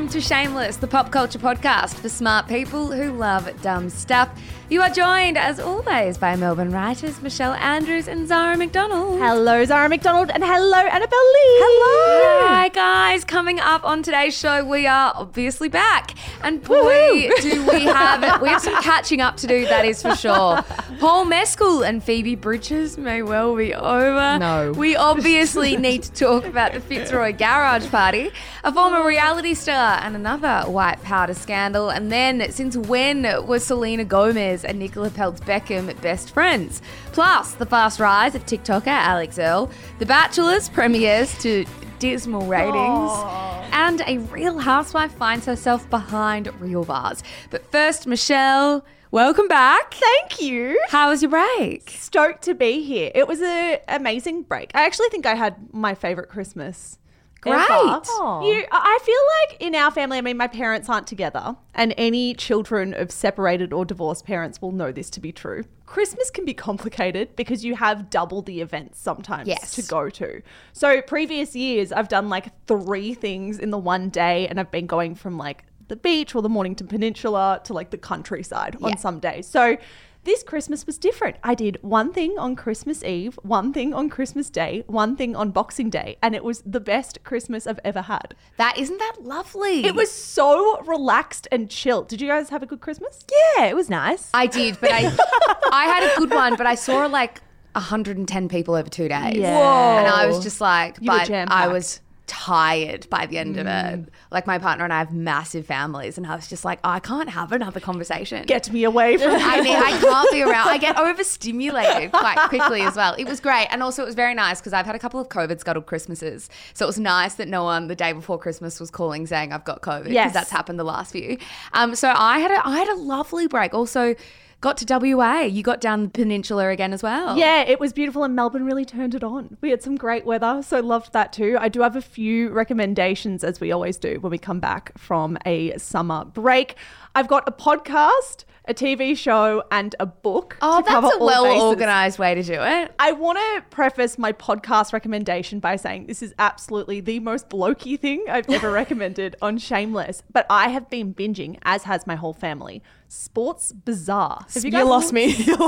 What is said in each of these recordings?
Welcome to Shameless, the pop culture podcast for smart people who love dumb stuff. You are joined, as always, by Melbourne writers Michelle Andrews and Zara McDonald. Hello, Zara McDonald, and hello, Annabelle Lee. Hello. Hi, guys. Coming up on today's show, we are obviously back. And boy, do we have some catching up to do, that is for sure. Paul Mescal and Phoebe Bridges may well be over. No. We obviously need to talk about the Fitzroy Garage Party, a former reality star and another white powder scandal. And then, since when was Selena Gomez and Nicola Peltz Beckham best friends? Plus, the fast rise of TikToker Alex Earle, The Bachelor's premieres to dismal ratings, and a Real Housewife finds herself behind real bars. But first, Michelle, welcome back. Thank you. How was your break? Stoked to be here. It was an amazing break. I actually think I had my favourite Christmas. Great. I feel like in our family, I mean, my parents aren't together, and any children of separated or divorced parents will know this to be true. Christmas can be complicated because you have double the events sometimes to go to. So previous years, I've done like 3 things in the one day, and I've been going from like the beach or the Mornington Peninsula to like the countryside on some days. So this Christmas was different. I did one thing on Christmas Eve, one thing on Christmas Day, one thing on Boxing Day, and it was the best Christmas I've ever had. Isn't that lovely? It was so relaxed and chill. Did you guys have a good Christmas? Yeah, it was nice. I did, but I had a good one, but I saw like 110 people over 2 days. Yeah. Whoa. And I was just like, You were but jam-packed. I was tired by the end of it. Like, my partner and I have massive families, and I was just like, I can't have another conversation. Get me away from I can't be around. I get overstimulated quite quickly as well. It was great. And also it was very nice because I've had a couple of COVID scuttled Christmases. So it was nice that no one the day before Christmas was calling saying I've got COVID, because Yes. that's happened the last few. So I had a lovely break. Also got to WA. You got down the peninsula again as well. Yeah, it was beautiful, and Melbourne really turned it on. We had some great weather, so loved that too. I do have a few recommendations, as we always do when we come back from a summer break. I've got a podcast, a TV show, and a book. Oh, to cover that's a all bases. well-organised way to do it. I want to preface my podcast recommendation by saying this is absolutely the most blokey thing I've ever recommended on Shameless, but I have been binging, as has my whole family, Sports Bazaar. Have You lost me.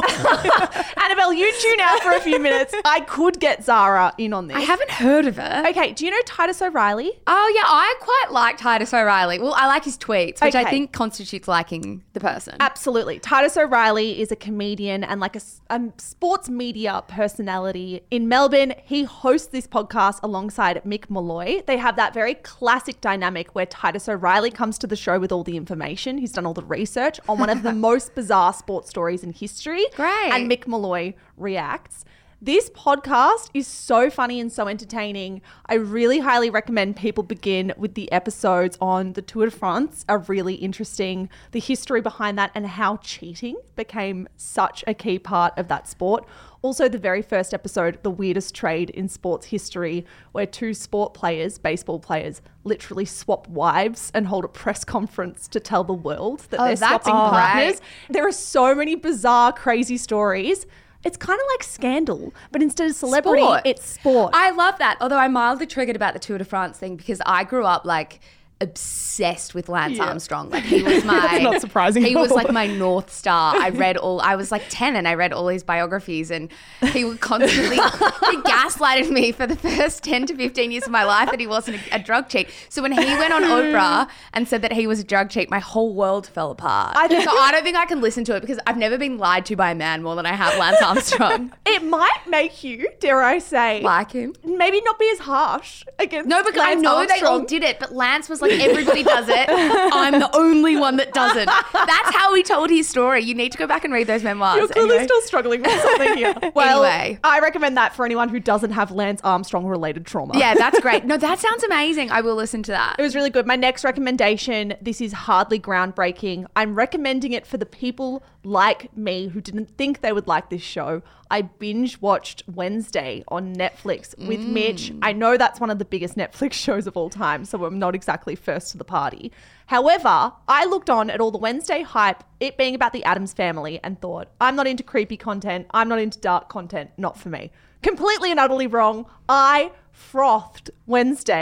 Annabelle, you tune out for a few minutes. I could get Zara in on this. I haven't heard of it. Okay, do you know Titus O'Reilly? Oh, yeah, I quite like Titus O'Reilly. Well, I like his tweets, which I Okay. think constitutes liking the person. Absolutely. Titus O'Reilly is a comedian and like a sports media personality in Melbourne. He hosts this podcast alongside Mick Malloy. They have that very classic dynamic where Titus O'Reilly comes to the show with all the information. He's done all the research on one of the most bizarre sports stories in history. Great. And Mick Malloy reacts. This podcast is so funny and so entertaining. I really highly recommend people begin with the episodes on the Tour de France are really interesting. The history behind that and how cheating became such a key part of that sport. Also, the very first episode, the weirdest trade in sports history, where 2 sport players, baseball players, literally swap wives and hold a press conference to tell the world that they're that's swapping great. partners. There are so many bizarre, crazy stories. It's kind of like Scandal, but instead of celebrity, Sport. it's sport. I love that. Although I'm mildly triggered about the Tour de France thing because I grew up like obsessed with Lance Armstrong. Like, he was my That's not surprising He at was all. like my North Star. I was like 10 and I read all his biographies, and he would constantly he gaslighted me for the first 10 to 15 years of my life that he wasn't a drug cheat. So when he went on Oprah and said that he was a drug cheat, my whole world fell apart. So I don't think I can listen to it because I've never been lied to by a man more than I have Lance Armstrong. It might make you, dare I say, Like him. maybe not be as harsh against No, because I Lance know they all Armstrong. did it, but Lance was like, everybody does it. I'm the only one that doesn't. That's how he told his story. You need to go back and read those memoirs. You're clearly Anyway. still struggling with something here. Well, Anyway. I recommend that for anyone who doesn't have Lance Armstrong related trauma. Yeah, that's great. No, that sounds amazing. I will listen to that. It was really good. My next recommendation, this is hardly groundbreaking. I'm recommending it for the people like me who didn't think they would like this show. I binge watched Wednesday on Netflix with Mitch. I know that's one of the biggest Netflix shows of all time, so I'm not exactly first to the party. However, I looked on at all the Wednesday hype, it being about the Addams family, and thought, I'm not into creepy content. I'm not into dark content. Not for me. Completely and utterly wrong. I frothed Wednesday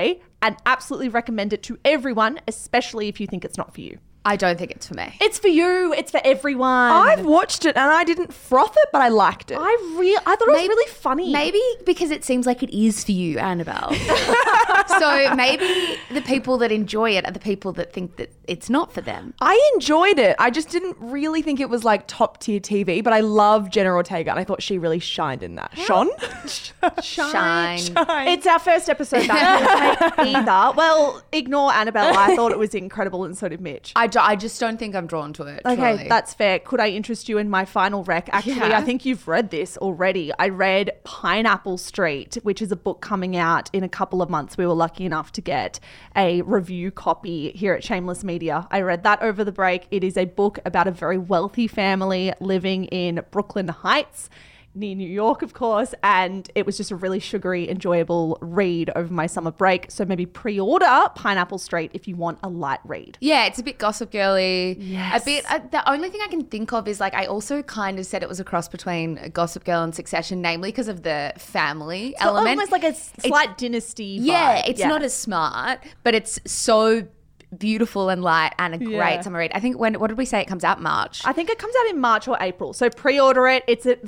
and absolutely recommend it to everyone, especially if you think it's not for you. I don't think it's for me. It's for you. It's for everyone. I've watched it and I didn't froth it, but I liked it. I thought it was really funny. Maybe because it seems like it is for you, Annabelle. So maybe the people that enjoy it are the people that think that it's not for them. I enjoyed it. I just didn't really think it was like top tier TV, but I love Jenna Ortega and I thought she really shined in that. Shone? Shine. It's our first episode back either. Well, ignore Annabelle. I thought it was incredible and so did Mitch. I just don't think I'm drawn to it. Okay, truly. that's fair. Could I interest you in my final rec? Actually, Yeah. I think you've read this already. I read Pineapple Street, which is a book coming out in a couple of months. We were lucky enough to get a review copy here at Shameless Media. I read that over the break. It is a book about a very wealthy family living in Brooklyn Heights, near New York, of course, and it was just a really sugary, enjoyable read over my summer break. So maybe pre-order Pineapple Street if you want a light read. Yeah, it's a bit Gossip Girly. Yes. A bit. The only thing I can think of is like I also kind of said it was a cross between Gossip Girl and Succession, namely because of the family So element. almost like a slight dynasty vibe. Yeah, it's not as smart, but it's so beautiful and light and a great Yeah. summer read. I think what did we say? It comes out March. I think it comes out in March or April. So pre-order it.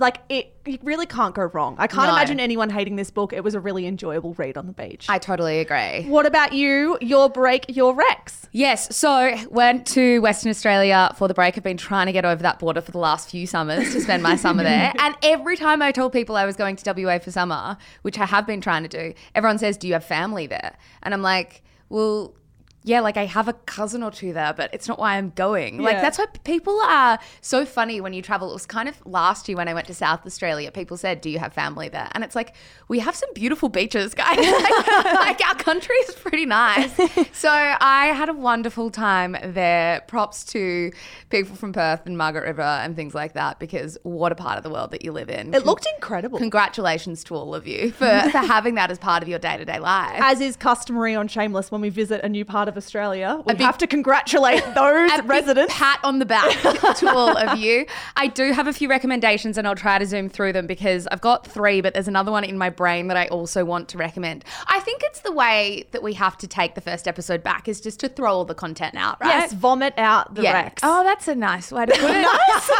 You really can't go wrong. I can't No. imagine anyone hating this book. It was a really enjoyable read on the beach. I totally agree. What about you? Your break, your Rex. Yes, so went to Western Australia for the break. I've been trying to get over that border for the last few summers to spend my summer there. And every time I told people I was going to WA for summer, which I have been trying to do, everyone says, do you have family there? And I'm like, well, yeah, like I have a cousin or two there, but it's not why I'm going. Like Yeah. that's why people are so funny when you travel. It was kind of last year when I went to South Australia, people said, do you have family there? And it's like, we have some beautiful beaches, guys. like our country is pretty nice. So I had a wonderful time there. Props to people from Perth and Margaret River and things like that, because what a part of the world that you live in. It looked incredible. Congratulations to all of you for having that as part of your day-to-day life. As is customary on Shameless, when we visit a new part of Australia, we have to congratulate those A big residents. pat on the back to all of you. I do have a few recommendations and I'll try to zoom through them because I've got 3, but there's another one in my brain that I also want to recommend. I think it's the way that we have to take the first episode back is just to throw all the content out, right? Yes, vomit out the Rex. Oh, that's a nice way to put it.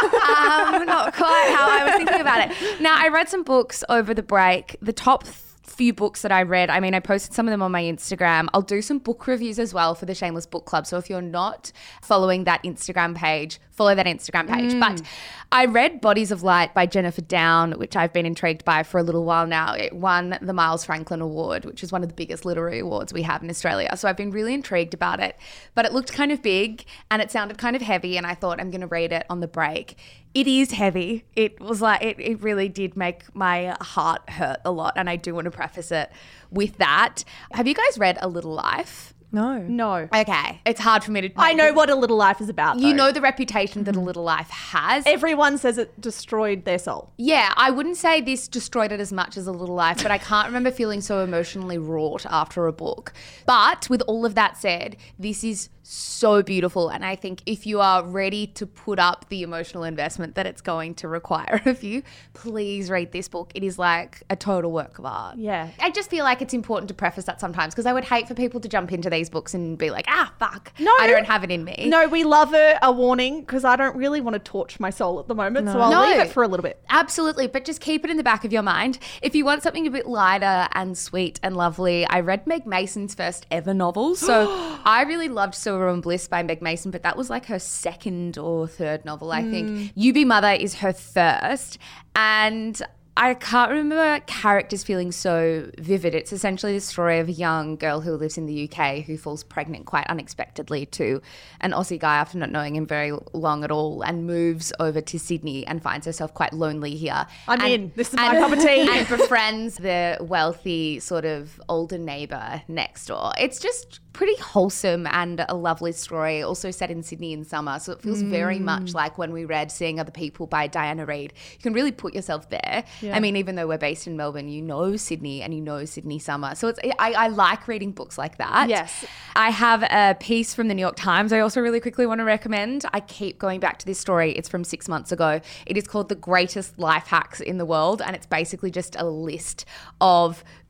Not quite how I was thinking about it. Now, I read some books over the break. The top few books that I read, I mean, I posted some of them on my Instagram. I'll do some book reviews as well for the Shameless Book Club. So if you're not following that Instagram page, follow that Instagram page. But I read Bodies of Light by Jennifer Down, which I've been intrigued by for a little while now. It won the Miles Franklin Award, which is one of the biggest literary awards we have in Australia. So I've been really intrigued about it. But it looked kind of big and it sounded kind of heavy, and I thought I'm going to read it on the break. It is heavy. It was like, it really did make my heart hurt a lot. And I do want to preface it with that. Have you guys read A Little Life? No. Okay. It's hard for me to. I know what A Little Life is about, You though. know the reputation that A Little Life has. Everyone says it destroyed their soul. Yeah, I wouldn't say this destroyed it as much as A Little Life, but I can't remember feeling so emotionally wrought after a book. But with all of that said, this is so beautiful. And I think if you are ready to put up the emotional investment that it's going to require of you, please read this book. It is like a total work of art. Yeah. I just feel like it's important to preface that sometimes because I would hate for people to jump into these books and be like, fuck, No. I don't have it in me. No, we love a warning because I don't really want to torch my soul at the moment. So I'll No. leave it for a little bit. Absolutely, but just keep it in the back of your mind. If you want something a bit lighter and sweet and lovely, I read Meg Mason's first ever novel. So I really loved Silver and Bliss by Meg Mason, but that was like her second or third novel, I think. You Be Mother is her first. And I can't remember characters feeling so vivid. It's essentially the story of a young girl who lives in the UK who falls pregnant quite unexpectedly to an Aussie guy after not knowing him very long at all and moves over to Sydney and finds herself quite lonely here. I'm in. This is my cup of tea. And befriends the wealthy sort of older neighbour next door. It's just pretty wholesome and a lovely story, also set in Sydney in summer. So it feels very much like when we read Seeing Other People by Diana Reid. You can really put yourself there. Yeah. I mean, even though we're based in Melbourne, you know Sydney and you know Sydney summer. So I like reading books like that. Yes. I have a piece from the New York Times I also really quickly want to recommend. I keep going back to this story. It's from 6 months ago. It is called The Greatest Life Hacks in the World, and it's basically just a list of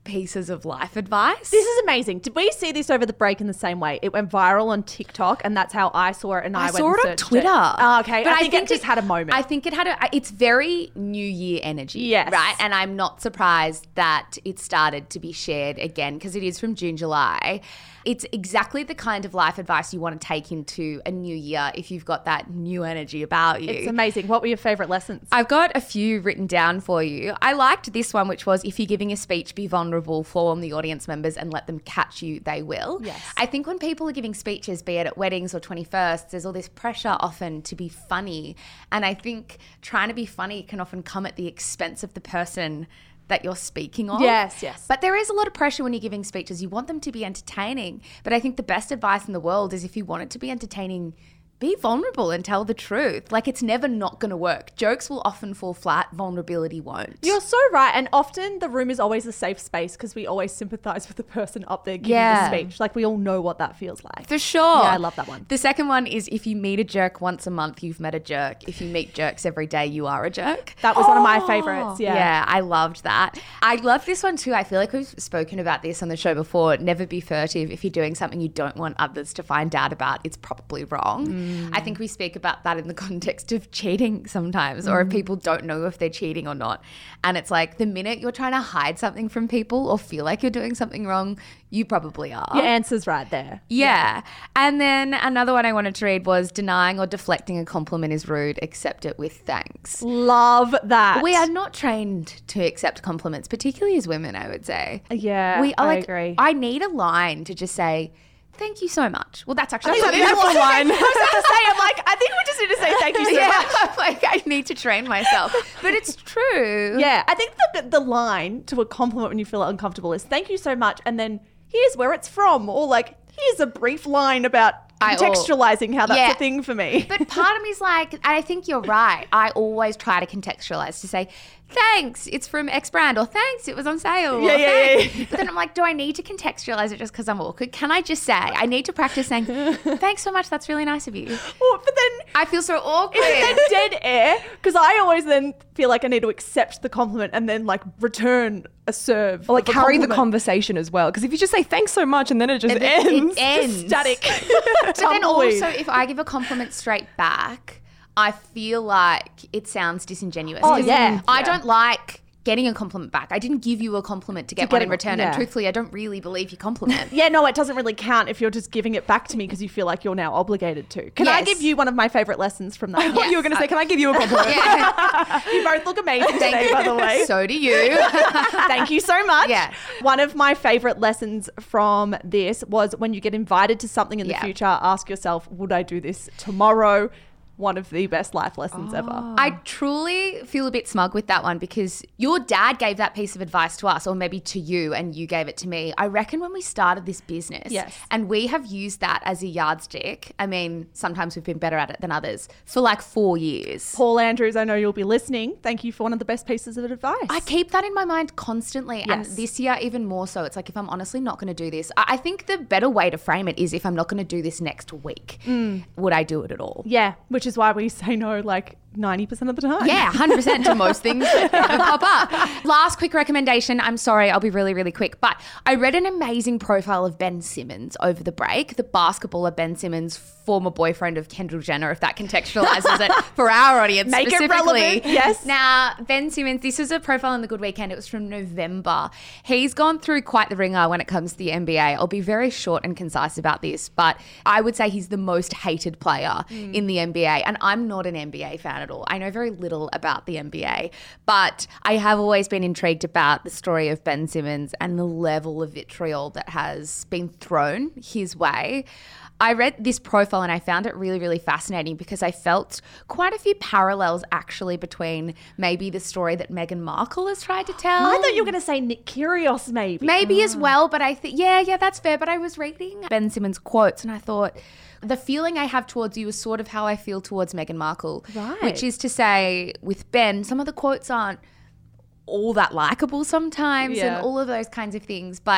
pieces of life advice. This is amazing. Did we see this over the break in the same way? It went viral on TikTok, and that's how I saw it. And I went saw and it on searched Twitter. Oh, okay, But I think it just had a moment. I think it had it's very New Year energy. Yes. Right? And I'm not surprised that it started to be shared again because it is from June, July. It's exactly the kind of life advice you want to take into a new year if you've got that new energy about you. It's amazing. What were your favourite lessons? I've got a few written down for you. I liked this one, which was if you're giving a speech, be vulnerable, fall on the audience members and let them catch you, they will. Yes. I think when people are giving speeches, be it at weddings or 21st, there's all this pressure often to be funny. And I think trying to be funny can often come at the expense of the person that you're speaking of. Yes. But there is a lot of pressure when you're giving speeches. You want them to be entertaining. But I think the best advice in the world is if you want it to be entertaining, be vulnerable and tell the truth. Like, it's never not going to work. Jokes will often fall flat. Vulnerability won't. You're so right. And often the room is always a safe space because we always sympathise with the person up there giving the speech. Like, we all know what that feels like. For sure. Yeah, I love that one. The second one is if you meet a jerk once a month, you've met a jerk. If you meet jerks every day, you are a jerk. That was one of my favourites. Yeah, I loved that. I love this one too. I feel like we've spoken about this on the show before. Never be furtive. If you're doing something you don't want others to find out about, it's probably wrong. I think we speak about that in the context of cheating sometimes, or if people don't know if they're cheating or not. And it's like the minute you're trying to hide something from people or feel like you're doing something wrong, you probably are. Your answer's right there. Yeah. And then another one I wanted to read was denying or deflecting a compliment is rude, accept it with thanks. Love that. We are not trained to accept compliments, particularly as women, I would say. Yeah, We are I like, agree. I need a line to just say, thank you so much. Well, that's actually That's a beautiful line. I was about to say, I'm like, I think we just need to say thank you so yeah, much. I'm like, I need to train myself. But it's true. Yeah, I think the line to a compliment when you feel uncomfortable is thank you so much, and then here's where it's from, or like, here's a brief line about contextualizing how that's a thing for me. But part of me is like, and I think you're right. I always try to contextualize to say, thanks, it's from X brand, or thanks, it was on sale. Yeah. But then I'm like, do I need to contextualize it just because I'm awkward? Can I just say, I need to practice saying, thanks so much, that's really nice of you. But then I feel so awkward. is it then dead air? Because I always then feel like I need to accept the compliment and then like return a serve. Or like of a carry the compliment. conversation as well. Because if you just say thanks so much and then it just And then ends. it ends. Static. But then Tumbleweed. also, if I give a compliment straight back, I feel like it sounds disingenuous. Oh, 'Cause yeah. I don't like getting a compliment back. I didn't give you a compliment to get one in return. yeah. And truthfully, I don't really believe your compliment. Yeah, no, it doesn't really count if you're just giving it back to me because you feel like you're now obligated to. Can I Yes. give you one of my favourite lessons from that? What you were going to say, can I give you a compliment? Yeah. You both look amazing today, by the way. So do you. Thank you so much. Yeah. One of my favourite lessons from this was when you get invited to something in the Yeah. future, ask yourself, would I do this tomorrow? One of the best life lessons ever. I truly feel a bit smug with that one because your dad gave that piece of advice to us, or maybe to you, and you gave it to me. I reckon when we started this business, Yes. and we have used that as a yardstick. I mean, sometimes we've been better at it than others for like 4 years. Paul Andrews, I know you'll be listening. Thank you for one of the best pieces of advice. I keep that in my mind constantly. And Yes. this year, even more so. It's like, if I'm honestly not going to do this, I think the better way to frame it is if I'm not going to do this next week, would I do it at all? Yeah, which is why we say no like 90% of the time. Yeah, 100% to most things that ever pop up. Last quick recommendation. I'm sorry, I'll be really, really quick. But I read an amazing profile of Ben Simmons over the break. The basketballer Ben Simmons, former boyfriend of Kendall Jenner, if that contextualizes it for our audience Make it specifically. relevant, yes. Now, Ben Simmons, this is a profile in The Good Weekend. It was from November. He's gone through quite the ringer when it comes to the NBA. I'll be very short and concise about this, but I would say he's the most hated player in the NBA. And I'm not an NBA fan at all. I know very little about the NBA, but I have always been intrigued about the story of Ben Simmons and the level of vitriol that has been thrown his way. I read this profile and I found it really, really fascinating because I felt quite a few parallels actually between maybe the story that Meghan Markle has tried to tell. I thought you were going to say Nick Kyrgios maybe. Maybe as well, but I think, yeah, that's fair. But I was reading Ben Simmons' quotes and I thought, the feeling I have towards you is sort of how I feel towards Meghan Markle. Right. Which is to say, with Ben, some of the quotes aren't all that likable sometimes Yeah. and all of those kinds of things. But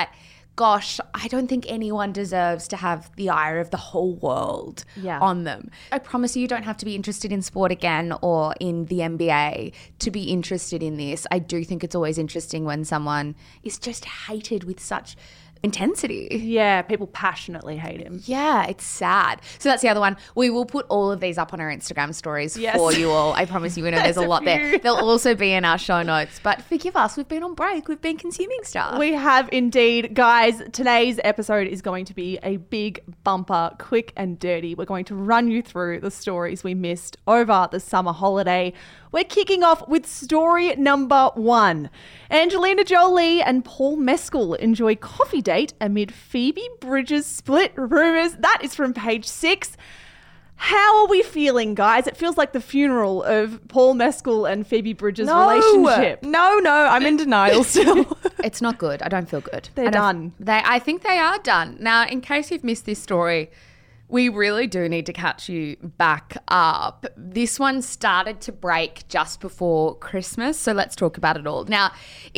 gosh, I don't think anyone deserves to have the ire of the whole world on them. I promise you don't have to be interested in sport again or in the NBA to be interested in this. I do think it's always interesting when someone is just hated with such intensity. Yeah, people passionately hate him. Yeah, it's sad. So that's the other one. We will put all of these up on our Instagram stories for you all. I promise you, we know there's a lot there. They'll also be in our show notes. But forgive us, we've been on break. We've been consuming stuff. We have indeed. Guys, today's episode is going to be a big bumper, quick and dirty. We're going to run you through the stories we missed over the summer holiday. We're kicking off with story number 1. Angelina Jolie and Paul Mescal enjoy coffee date amid Phoebe Bridgers split rumours. That is from page 6. How are we feeling, guys? It feels like the funeral of Paul Mescal and Phoebe Bridgers' relationship. No, I'm in denial still. It's not good. I don't feel good. They're done. I think they are done. Now, in case you've missed this story, we really do need to catch you back up. This one started to break just before Christmas, so let's talk about it all. Now,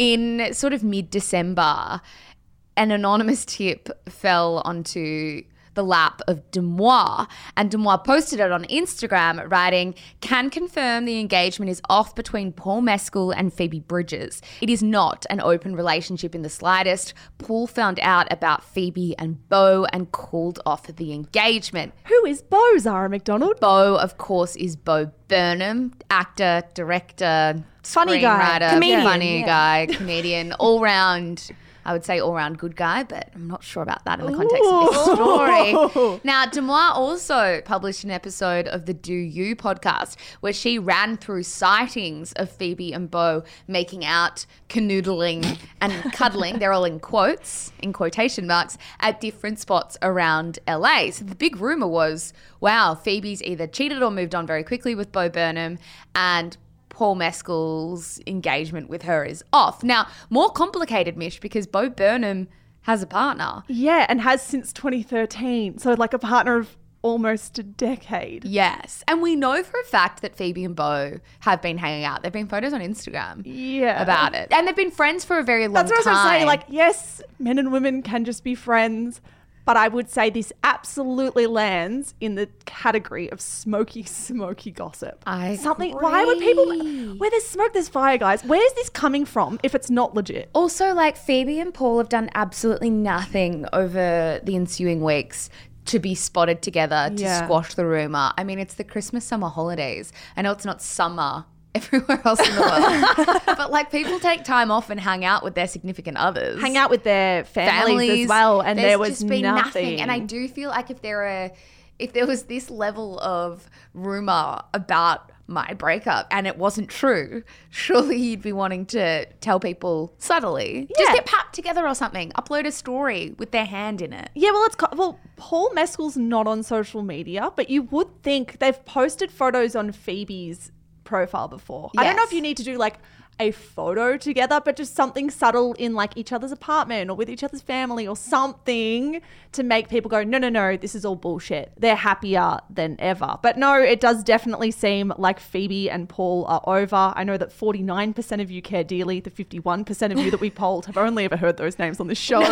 in sort of mid-December, an anonymous tip fell onto the lap of Demois, and Demois posted it on Instagram writing, "Can confirm the engagement is off between Paul Mescal and Phoebe Bridgers. It is not an open relationship in the slightest. Paul found out about Phoebe and Beau and called off the engagement." Who is Beau, Zara McDonald? Beau, of course, is Bo Burnham, actor, director, Funny guy. screenwriter, Comedian, funny guy, comedian, all round. I would say all-round good guy, but I'm not sure about that in the context of this story. Now, Demois also published an episode of the Do You podcast where she ran through sightings of Phoebe and Beau making out, canoodling and cuddling. They're all in quotes, in quotation marks, at different spots around LA. So the big rumor was, wow, Phoebe's either cheated or moved on very quickly with Bo Burnham, and Paul Mescal's engagement with her is off. Now, more complicated, Mish, because Bo Burnham has a partner. Yeah, and has since 2013. So like a partner of almost a decade. Yes. And we know for a fact that Phoebe and Beau have been hanging out. There've been photos on Instagram about it. And they've been friends for a very long time. That's what I was saying. Like, yes, men and women can just be friends. But I would say this absolutely lands in the category of smoky gossip. Why would people... Where there's smoke, there's fire, guys. Where's this coming from if it's not legit? Also, like, Phoebe and Paul have done absolutely nothing over the ensuing weeks to be spotted together to squash the rumour. I mean, it's the Christmas summer holidays. I know it's not summer everywhere else in the world. But like, people take time off and hang out with their significant others. Hang out with their families as well. And there was just been nothing. And I do feel like if there was this level of rumor about my breakup and it wasn't true, surely you'd be wanting to tell people subtly. Yeah. Just get packed together or something. Upload a story with their hand in it. Yeah, well, Paul Mescal's not on social media, but you would think they've posted photos on Phoebe's profile before. I don't know if you need to do like a photo together, but just something subtle in like each other's apartment or with each other's family or something to make people go, no, this is all bullshit. They're happier than ever. But no, it does definitely seem like Phoebe and Paul are over. I know that 49% of you care dearly. The 51% of you that we polled have only ever heard those names on the show.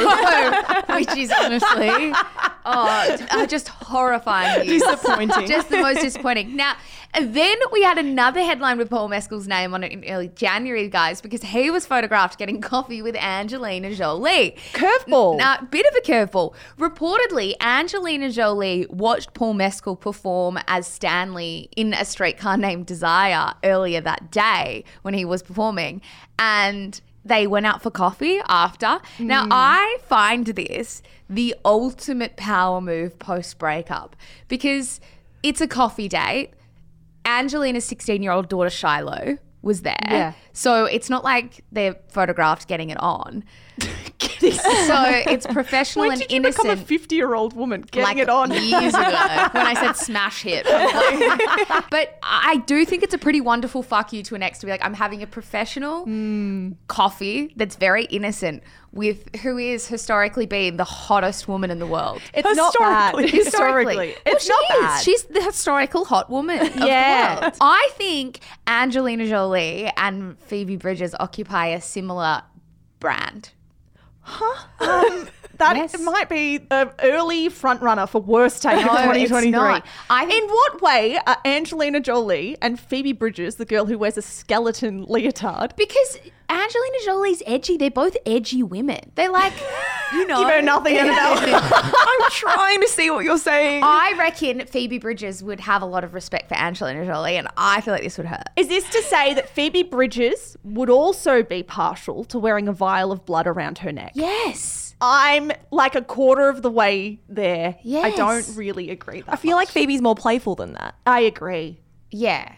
Which is honestly just horrifying. Disappointing. Just the most disappointing. Now, then we had another headline with Paul Mescal's name on it in early January, guys, because he was photographed getting coffee with Angelina Jolie. Curveball. Now, bit of a curveball. Reportedly, Angelina Jolie watched Paul Mescal perform as Stanley in A Streetcar Named Desire earlier that day when he was performing, and they went out for coffee after. Now, I find this the ultimate power move post-breakup because it's a coffee date. Angelina's 16-year-old daughter, Shiloh, was there. Yeah. So it's not like they're photographed getting it on. So it's professional when and did you innocent. become a 50-year-old woman getting like it on? Years ago when I said smash hit. But I do think it's a pretty wonderful fuck you to an ex to be like, I'm having a professional coffee that's very innocent with who is historically been the hottest woman in the world. It's not bad. Historically. It's not bad. She's the historical hot woman of the world. I think Angelina Jolie and Phoebe Bridgers occupy a similar brand. That Yes. might be an early front runner for worst take No, of it's 2023. not. In what way are Angelina Jolie and Phoebe Bridgers, the girl who wears a skeleton leotard, Because Angelina Jolie's edgy. They're both edgy women. They're like, you know. give her nothing, Annabelle? I'm trying to see what you're saying. I reckon Phoebe Bridgers would have a lot of respect for Angelina Jolie, and I feel like this would hurt. Is this to say that Phoebe Bridgers would also be partial to wearing a vial of blood around her neck? Yes. I'm like a quarter of the way there. I Yes. don't really agree that I feel like Phoebe's more playful than that. I agree. Yeah.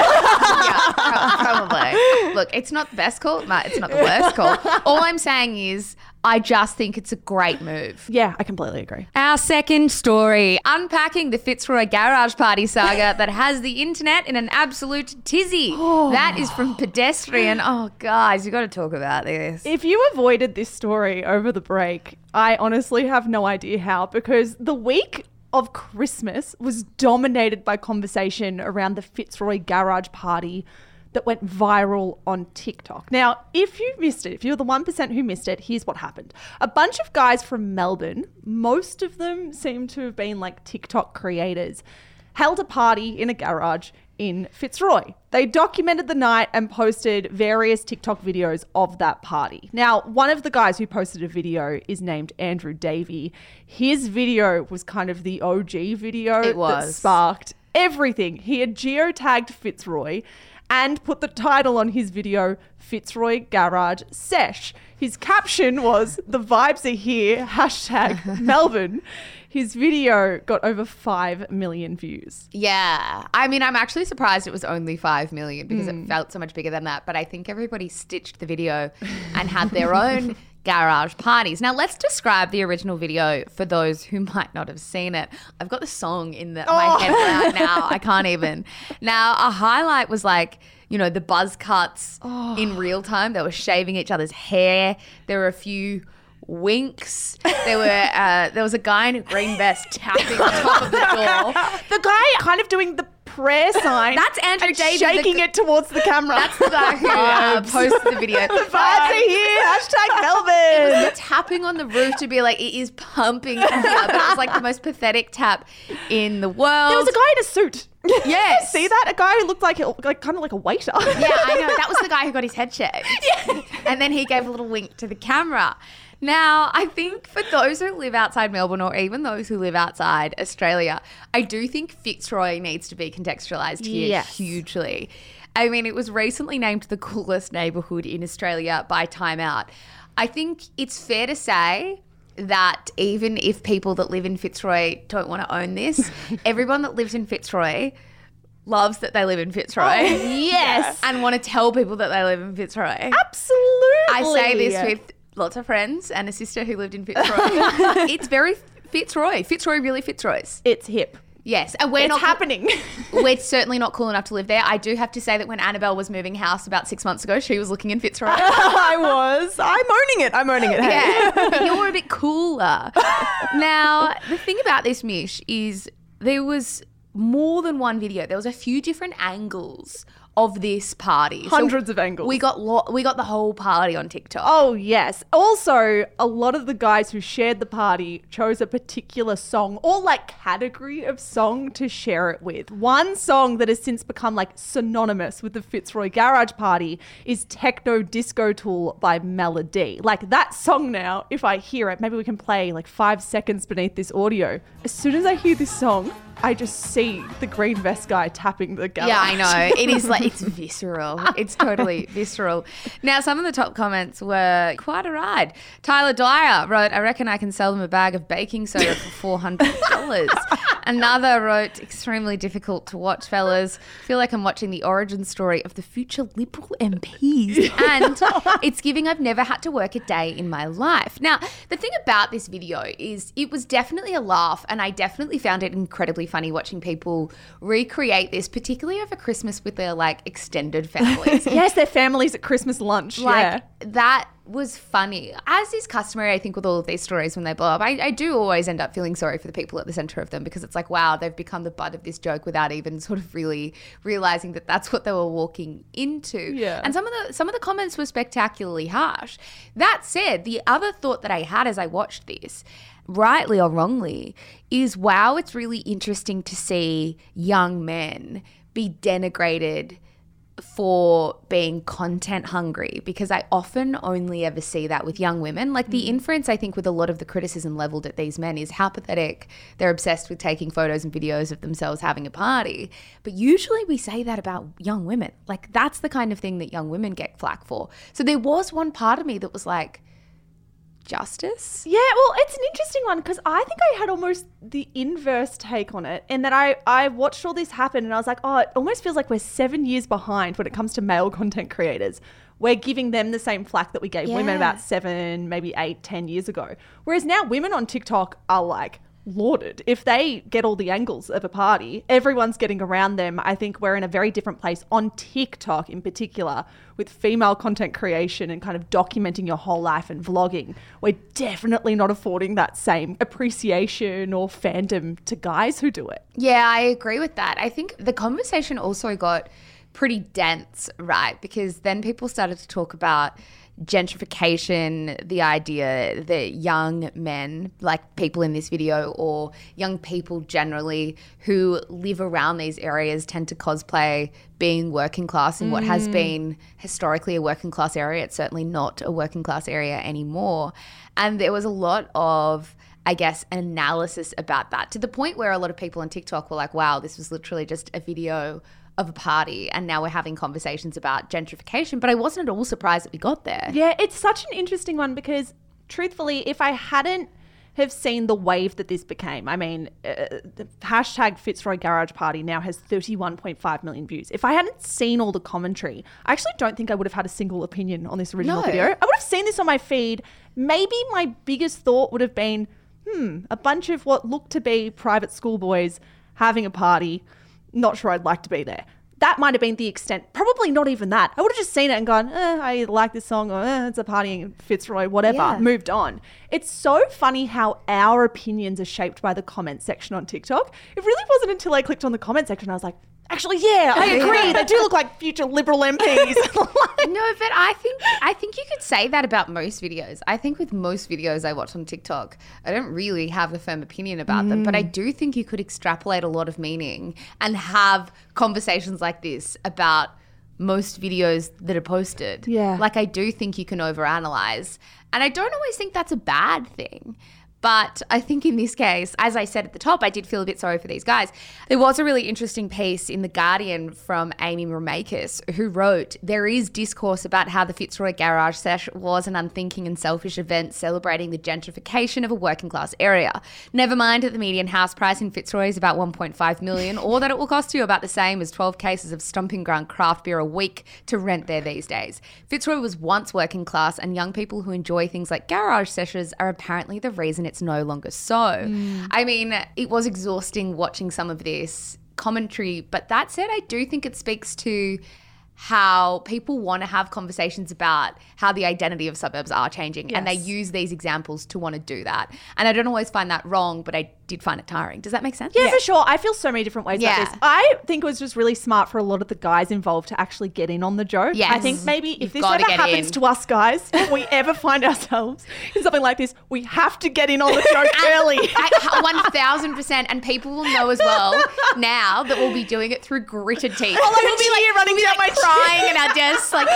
Yeah, probably. Look, it's not the best call. No, it's not the worst call. All I'm saying is I just think it's a great move. Yeah, I completely agree. Our second story, unpacking the Fitzroy Garage Party saga that has the internet in an absolute tizzy. That is from Pedestrian. Oh, guys, you got to talk about this. If you avoided this story over the break, I honestly have no idea how, because the week of Christmas was dominated by conversation around the Fitzroy Garage Party that went viral on TikTok. Now, if you missed it, if you're the 1% who missed it, here's what happened. A bunch of guys from Melbourne, most of them seem to have been like TikTok creators, held a party in a garage in Fitzroy. They documented the night and posted various TikTok videos of that party. Now, one of the guys who posted a video is named Andrew Davey. His video was kind of the OG video It that was. sparked everything. He had geotagged Fitzroy and put the title on his video, Fitzroy Garage Sesh. His caption was, "The vibes are here, hashtag Melbourne." His video got over 5 million views. Yeah. I mean, I'm actually surprised it was only 5 million because it felt so much bigger than that. But I think everybody stitched the video and had their own garage parties. Now, let's describe the original video for those who might not have seen it. I've got the song in my head right now. I can't even. Now, a highlight was like, you know, the buzz cuts in real time. They were shaving each other's hair. There were a few winks. There was a guy in a green vest tapping on top of the door. The guy kind of doing the prayer sign. That's Andrew and Davey, shaking it towards the camera. That's the guy who posted the video. The vibes are here, hashtag Melbourne. The tapping on the roof to be like, it is pumping in here. But it was like the most pathetic tap in the world. There was a guy in a suit. Yes. See that? A guy who looked like kind of like a waiter. Yeah, I know. That was the guy who got his head shaved. Yeah. And then he gave a little wink to the camera. Now, I think for those who live outside Melbourne or even those who live outside Australia, I do think Fitzroy needs to be contextualised here Yes. hugely. I mean, it was recently named the coolest neighbourhood in Australia by Time Out. I think it's fair to say that even if people that live in Fitzroy don't want to own this, everyone that lives in Fitzroy loves that they live in Fitzroy. Yes. And want to tell people that they live in Fitzroy. Absolutely. I say this with lots of friends and a sister who lived in Fitzroy. It's very Fitzroy. Fitzroy really Fitzroys. It's hip. Yes. And we're It's not happening. We're certainly not cool enough to live there. I do have to say that when Annabelle was moving house about 6 months ago, she was looking in Fitzroy. I was. I'm owning it. Hey. Yeah. You're a bit cooler. Now, the thing about this, Mish, is there was more than one video. There was a few different angles of this party. Hundreds of angles. We got the whole party on TikTok. Oh, yes. Also, a lot of the guys who shared the party chose a particular song or like category of song to share it with. One song that has since become like synonymous with the Fitzroy Garage Party is Techno Disco Tool by Melody. Like that song now, if I hear it, maybe we can play like 5 seconds beneath this audio. As soon as I hear this song, I just see the green vest guy tapping the garage. Yeah, I know. It is like, it's visceral. It's totally visceral. Now, some of the top comments were quite a ride. Tyler Dwyer wrote, "I reckon I can sell them a bag of baking soda for $400. Another wrote, "Extremely difficult to watch, fellas. Feel like I'm watching the origin story of the future Liberal MPs. And it's giving I've never had to work a day in my life." Now, the thing about this video is it was definitely a laugh, and I definitely found it incredibly funny watching people recreate this, particularly over Christmas with their like extended families. Yes, their families at Christmas lunch. Like yeah. that was funny, as is customary, I think, with all of these stories when they blow up. I do always end up feeling sorry for the people at the center of them, because it's like, wow, they've become the butt of this joke without even sort of really realizing that that's what they were walking into. Yeah. And some of the comments were spectacularly harsh. That said, the other thought that I had as I watched this, rightly or wrongly, is, wow, it's really interesting to see young men be denigrated for being content hungry, because I often only ever see that with young women. Like the inference, I think, with a lot of the criticism leveled at these men is how pathetic. They're obsessed with taking photos and videos of themselves having a party. But usually we say that about young women. Like that's the kind of thing that young women get flack for. So there was one part of me that was like, justice? Yeah, well, it's an interesting one, because I think I had almost the inverse take on it, in that I watched all this happen and I was like, oh, it almost feels like we're 7 years behind when it comes to male content creators. We're giving them the same flack that we gave women about 7, maybe 8, 10 years ago. Whereas now women on TikTok are like lauded. If they get all the angles of a party, everyone's getting around them. I think we're in a very different place on TikTok in particular with female content creation and kind of documenting your whole life and vlogging. We're definitely not affording that same appreciation or fandom to guys who do it. Yeah, I agree with that. I think the conversation also got pretty dense, right? Because then people started to talk about gentrification, the idea that young men, like people in this video, or young people generally who live around these areas, tend to cosplay being working class in what has been historically a working class area. It's certainly not a working class area anymore. And there was a lot of, I guess, analysis about that, to the point where a lot of people on TikTok were like, wow, this was literally just a video of a party and now we're having conversations about gentrification. But I wasn't at all surprised that we got there. Yeah, it's such an interesting one, because truthfully, if I hadn't have seen the wave that this became, I mean, the hashtag Fitzroy Garage Party now has 31.5 million views. If I hadn't seen all the commentary, I actually don't think I would have had a single opinion on this original video. I would have seen this on my feed. Maybe my biggest thought would have been, a bunch of what looked to be private school boys having a party. Not sure I'd like to be there. That might have been the extent. Probably not even that. I would have just seen it and gone, I like this song, or it's a party in Fitzroy, whatever, moved on. It's so funny how our opinions are shaped by the comment section on TikTok. It really wasn't until I clicked on the comment section I was like, actually, yeah, I agree. They do look like future Liberal MPs. No, but I think you could say that about most videos. I think with most videos I watch on TikTok, I don't really have a firm opinion about them, but I do think you could extrapolate a lot of meaning and have conversations like this about most videos that are posted. Yeah. Like I do think you can overanalyze, and I don't always think that's a bad thing. But I think in this case, as I said at the top, I did feel a bit sorry for these guys. There was a really interesting piece in The Guardian from Amy Romakis, who wrote, there is discourse about how the Fitzroy Garage Sesh was an unthinking and selfish event celebrating the gentrification of a working class area. Never mind that the median house price in Fitzroy is about 1.5 million, or that it will cost you about the same as 12 cases of Stomping Ground craft beer a week to rent there these days. Fitzroy was once working class, and young people who enjoy things like garage sessions are apparently the reason it's no longer so. I mean, it was exhausting watching some of this commentary, but that said, I do think it speaks to how people want to have conversations about how the identity of suburbs are changing, and they use these examples to want to do that. And I don't always find that wrong, but I did find it tiring. Does that make sense? Yeah, for sure. I feel so many different ways about this. I think it was just really smart for a lot of the guys involved to actually get in on the joke. Yes. I think maybe if You've this gotta ever get happens in. to us guys, if we ever find ourselves in something like this, we have to get in on the joke early. 1,000%. And people will know as well now that we'll be doing it through gritted teeth. I'll have a tear running down my crying in our desks like,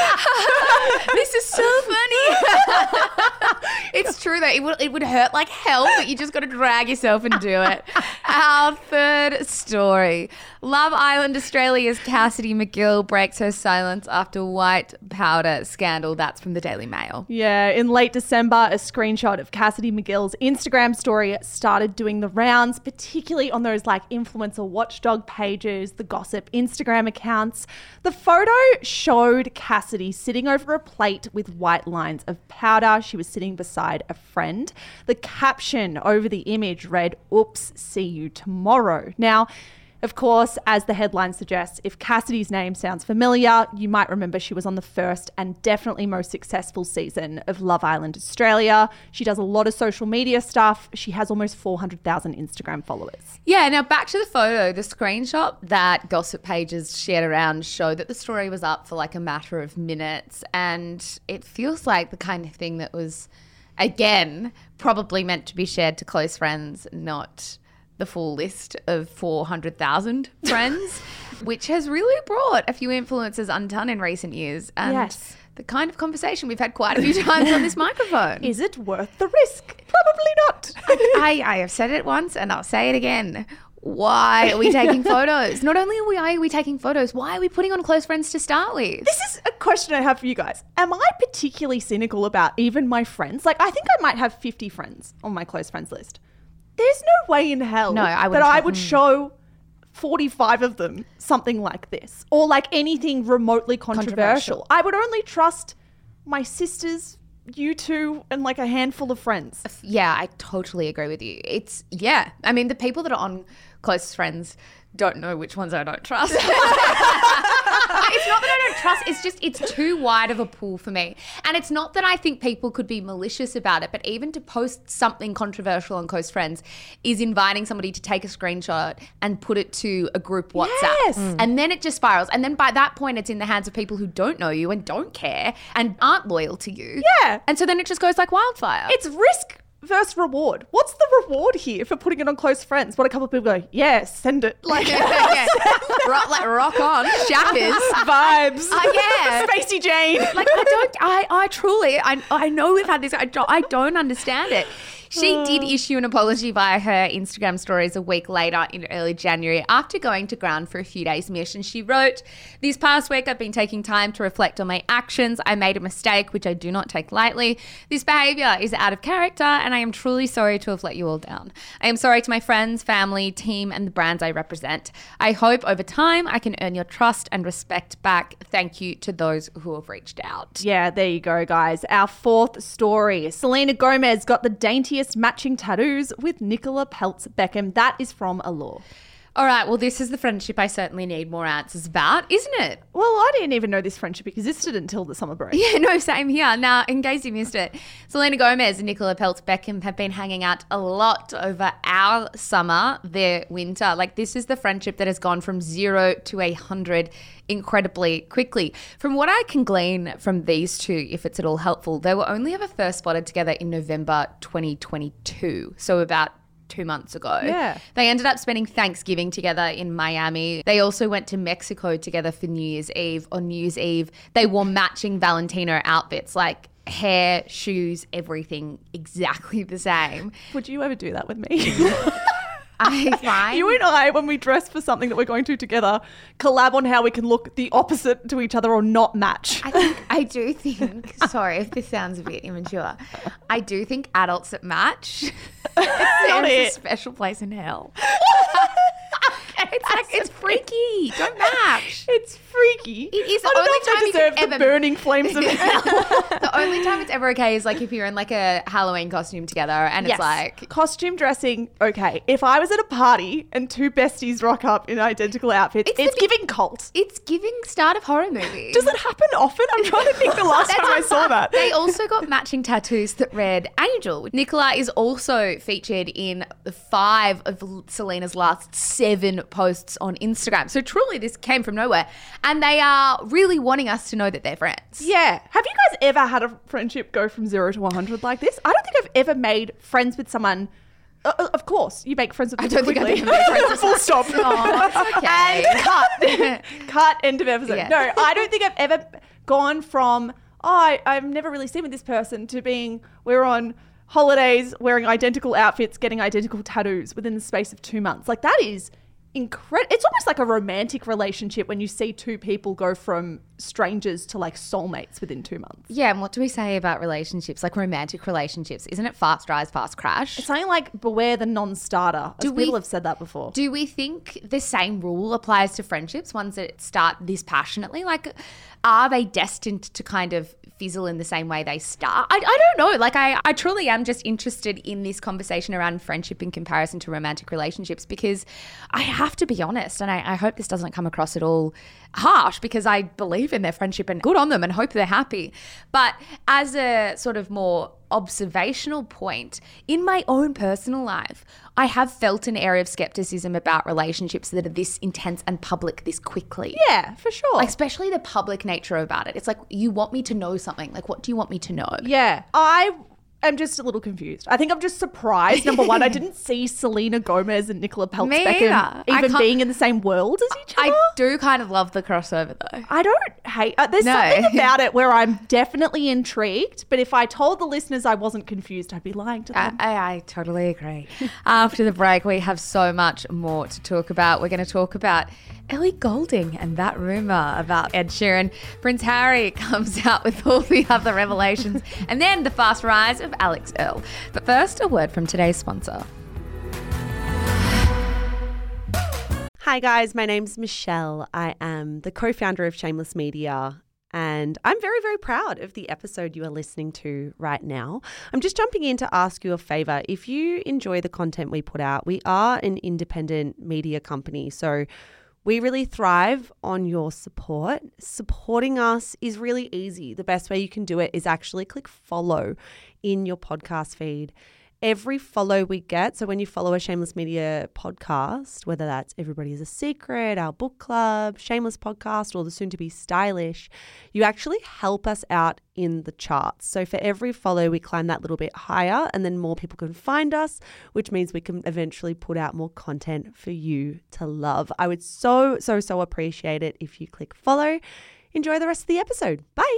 this is so funny. It's true though. It would hurt like hell, but you just got to drag yourself and do it. Our third story. Love Island Australia's Cassidy McGill breaks her silence after white powder scandal. That's from the Daily Mail. Yeah, in late December, a screenshot of Cassidy McGill's Instagram story started doing the rounds, particularly on those like influencer watchdog pages, the gossip Instagram accounts. The photo showed Cassidy sitting over a plate with white lines of powder. She was sitting beside a friend. The caption over the image read, "Oops, see you tomorrow." Now, Of course, as the headline suggests, if Cassidy's name sounds familiar, you might remember she was on the first and definitely most successful season of Love Island Australia. She does a lot of social media stuff. She has almost 400,000 Instagram followers. Yeah, now back to the photo. The screenshot that gossip pages shared around showed that the story was up for like a matter of minutes, and it feels like the kind of thing that was, again, probably meant to be shared to close friends, not the full list of 400,000 friends, which has really brought a few influencers undone in recent years. And Yes. the kind of conversation we've had quite a few times on this microphone. Is it worth the risk? Probably not. I have said it once and I'll say it again. Why are we taking photos? Not only are we taking photos, why are we putting on close friends to start with? This is a question I have for you guys. Am I particularly cynical about even my friends? Like, I think I might have 50 friends on my close friends list. There's no way in hell No, I that wouldn't I trust- would show 45 of them something like this or like anything remotely controversial. I would only trust my sisters, you two, and like a handful of friends. Yeah, I totally agree with you. I mean, the people that are on close friends don't know which ones I don't trust. It's not that I don't trust, it's just, it's too wide of a pool for me. And it's not that I think people could be malicious about it, but even to post something controversial on close friends is inviting somebody to take a screenshot and put it to a group WhatsApp. Yes. And then it just spirals. And then by that point, it's in the hands of people who don't know you and don't care and aren't loyal to you. Yeah. And so then it just goes like wildfire. It's risk versus reward. What's the reward here for putting it on close friends? What a couple of people go, yeah, send it. Like, Yeah. rock on, shackers. vibes. Yeah. Spacey Jane. Like I truly, I know we've had this. I don't understand it. She did issue an apology via her Instagram stories a week later in early January after going to ground for a few days mission. She wrote, "This past week I've been taking time to reflect on my actions. I made a mistake, which I do not take lightly. This behaviour is out of character and I am truly sorry to have let you all down. I am sorry to my friends, family, team and the brands I represent. I hope over time I can earn your trust and respect back. Thank you to those who have reached out." Yeah, there you go, guys. Our fourth story. Selena Gomez got the daintiest matching tattoos with Nicola Peltz Beckham. That is from Allure. All right, well, this is the friendship I certainly need more answers about, isn't it? Well, I didn't even know this friendship existed until the summer break. Yeah, no, same here. Now, in case you missed it, Selena Gomez and Nicola Peltz Beckham have been hanging out a lot over our summer, their winter. Like, this is the friendship that has gone from 0 to 100 incredibly quickly. From what I can glean from these two, if it's at all helpful, they were only ever first spotted together in November 2022, so about 2 months ago. Yeah. They ended up spending Thanksgiving together in Miami. They also went to Mexico together for New Year's Eve. On New Year's Eve, they wore matching Valentino outfits, like hair, shoes, everything exactly the same. Would you ever do that with me? I find You and I, when we dress for something that we're going to together, collab on how we can look the opposite to each other or not match. I do think, sorry if this sounds a bit immature, I do think adults that match, Not there's a it. special place in hell. It's like, it's freaky. Don't match. It's freaky. It is the I don't only know if time I you deserve can the ever- burning flames of hell. The only time it's ever okay is like if you're in like a Halloween costume together and Yes. it's like, Costume dressing, okay. If I was at a party and two besties rock up in identical outfits, it's giving cult. it's giving start of horror movie. Does it happen often? I'm trying to think the last time I saw that. They also got matching tattoos that read Angel. Nicola is also featured in 5 of Selena's last 7 posts on Instagram. So truly this came from nowhere. And they are really wanting us to know that they're friends. Yeah. Have you guys ever had a friendship go from 0 to 100 like this? I don't think I've ever made friends with someone. Of course, you make friends with people don't think I've quickly. ever made friends with Full stop. Oh, it's okay. And cut. Cut, end of episode. Yeah. No, I don't think I've ever gone from, I've never really seen with this person to being, we're on holidays, wearing identical outfits, getting identical tattoos within the space of 2 months. Like, that is incredible. It's almost like a romantic relationship when you see two people go from strangers to like soulmates within 2 months. Yeah, and what do we say about relationships, like romantic relationships? Isn't it fast rise, fast crash? It's something like beware the non-starter. As we- people have said that before. Do we think the same rule applies to friendships, ones that start this passionately? Like, are they destined to kind of fizzle in the same way they start. I don't know. Like I truly am just interested in this conversation around friendship in comparison to romantic relationships, because I have to be honest, and I hope this doesn't come across at all harsh, because I believe in their friendship and good on them and hope they're happy. But as a sort of more observational point, in my own personal life, I have felt an area of skepticism about relationships that are this intense and public this quickly. Yeah, for sure. Like, especially the public nature about it. It's like, you want me to know something. Like, what do you want me to know? Yeah, I'm just a little confused. I think I'm just surprised. Number one, I didn't see Selena Gomez and Nicola Peltz Me Beckham either. even being in the same world as each other. I do kind of love the crossover though. I don't hate. There's No. something about it where I'm definitely intrigued. But if I told the listeners I wasn't confused, I'd be lying to them. I totally agree. After the break, we have so much more to talk about. We're going to talk about Ellie Goulding and that rumour about Ed Sheeran. Prince Harry comes out with all the other revelations, and then the fast rise of Alex Earl. But first, a word from today's sponsor. Hi guys, my name's Michelle. I am the co-founder of Shameless Media, and I'm very, very proud of the episode you are listening to right now. I'm just jumping in to ask you a favor. If you enjoy the content we put out, we are an independent media company, so we really thrive on your support. Supporting us is really easy. The best way you can do it is actually click follow in your podcast feed. Every follow we get, so when you follow a Shameless Media podcast, whether that's Everybody is a Secret, our book club, Shameless Podcast, or the soon-to-be Stylish, you actually help us out in the charts. So for every follow, we climb that little bit higher, and then more people can find us, which means we can eventually put out more content for you to love. I would so appreciate it if you click follow. Enjoy the rest of the episode. Bye.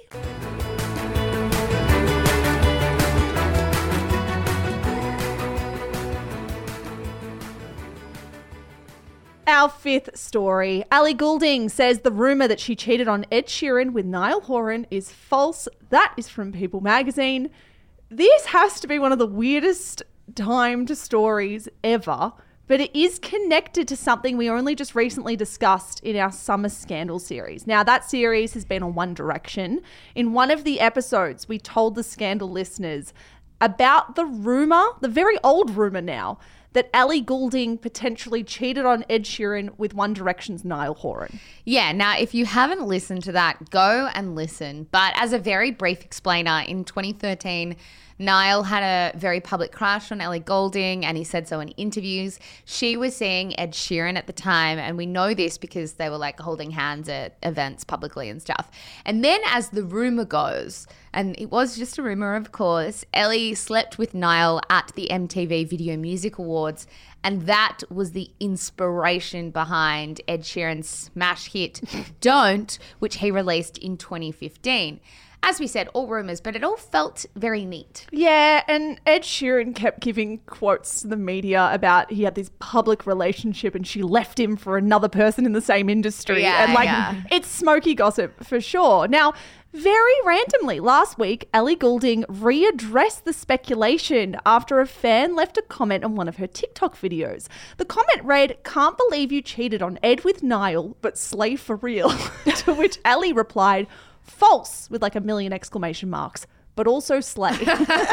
Our fifth story. Ellie Goulding says the rumour that she cheated on Ed Sheeran with Niall Horan is false. That is from People magazine. This has to be one of the weirdest timed stories ever, but it is connected to something we only just recently discussed in our Summer Scandal series. Now, that series has been on One Direction. In one of the episodes, we told the Scandal listeners about the rumour, the very old rumour now, that Ellie Goulding potentially cheated on Ed Sheeran with One Direction's Niall Horan. Yeah, now if you haven't listened to that, go and listen. But as a very brief explainer, in 2013, Niall had a very public crush on Ellie Goulding, and he said so in interviews. She was seeing Ed Sheeran at the time, and we know this because they were like holding hands at events publicly and stuff. And then as the rumour goes, and it was just a rumour of course, Ellie slept with Niall at the MTV Video Music Awards, and that was the inspiration behind Ed Sheeran's smash hit Don't, which he released in 2015. As we said, all rumours, but it all felt very neat. Yeah, and Ed Sheeran kept giving quotes to the media about he had this public relationship and she left him for another person in the same industry. Yeah, and yeah. It's smoky gossip for sure. Now, very randomly, last week, Ellie Goulding readdressed the speculation after a fan left a comment on one of her TikTok videos. The comment read, "Can't believe you cheated on Ed with Niall, but slay for real." To which Ellie replied, "False," with like a million exclamation marks, but also slay. Why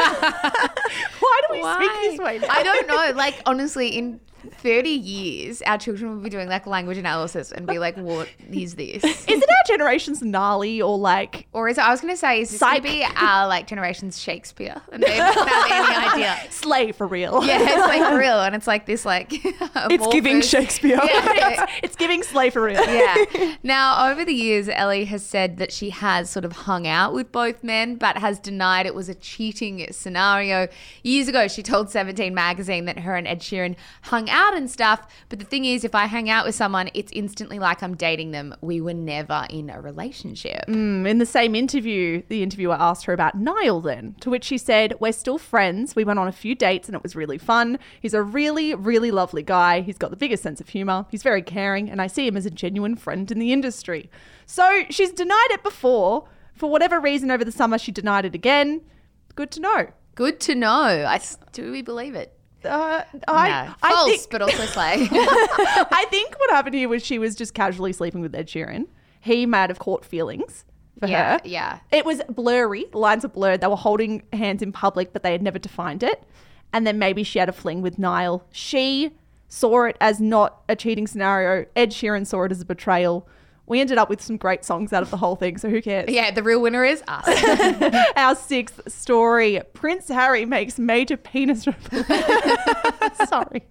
do we speak this way now? I don't know. Like, honestly, in 30 years, our children will be doing like language analysis and be like, what is this? Is it our generation's gnarly or like... Or is it, I was going to say, is this going to be our like generation's Shakespeare? And they don't have any idea. Slay for real. Yeah, it's like for real. And it's like this like... It's giving Shakespeare. Yeah. It's giving slay for real. Yeah. Now, over the years, Ellie has said that she has sort of hung out with both men, but has denied it was a cheating scenario. Years ago, she told 17 magazine that her and Ed Sheeran hung out and stuff. But the thing is, if I hang out with someone, it's instantly like I'm dating them. We were never in a relationship. In the same interview, the interviewer asked her about Niall then, to which she said, "We're still friends. We went on a few dates and it was really fun. He's a really, really lovely guy. He's got the biggest sense of humour. He's very caring and I see him as a genuine friend in the industry." So she's denied it before. For whatever reason over the summer, she denied it again. Good to know. Good to know. Do we believe it? No. False, I think, but also slay. I think what happened here was she was just casually sleeping with Ed Sheeran. He might have caught feelings for Yeah, her. yeah. It was blurry. The lines were blurred. They were holding hands in public, but they had never defined it. And then maybe she had a fling with Niall. She saw it as not a cheating scenario. Ed Sheeran saw it as a betrayal. We ended up with some great songs out of the whole thing, so who cares? Yeah, the real winner is us. Our sixth story. Prince Harry makes major penis revelation. Sorry.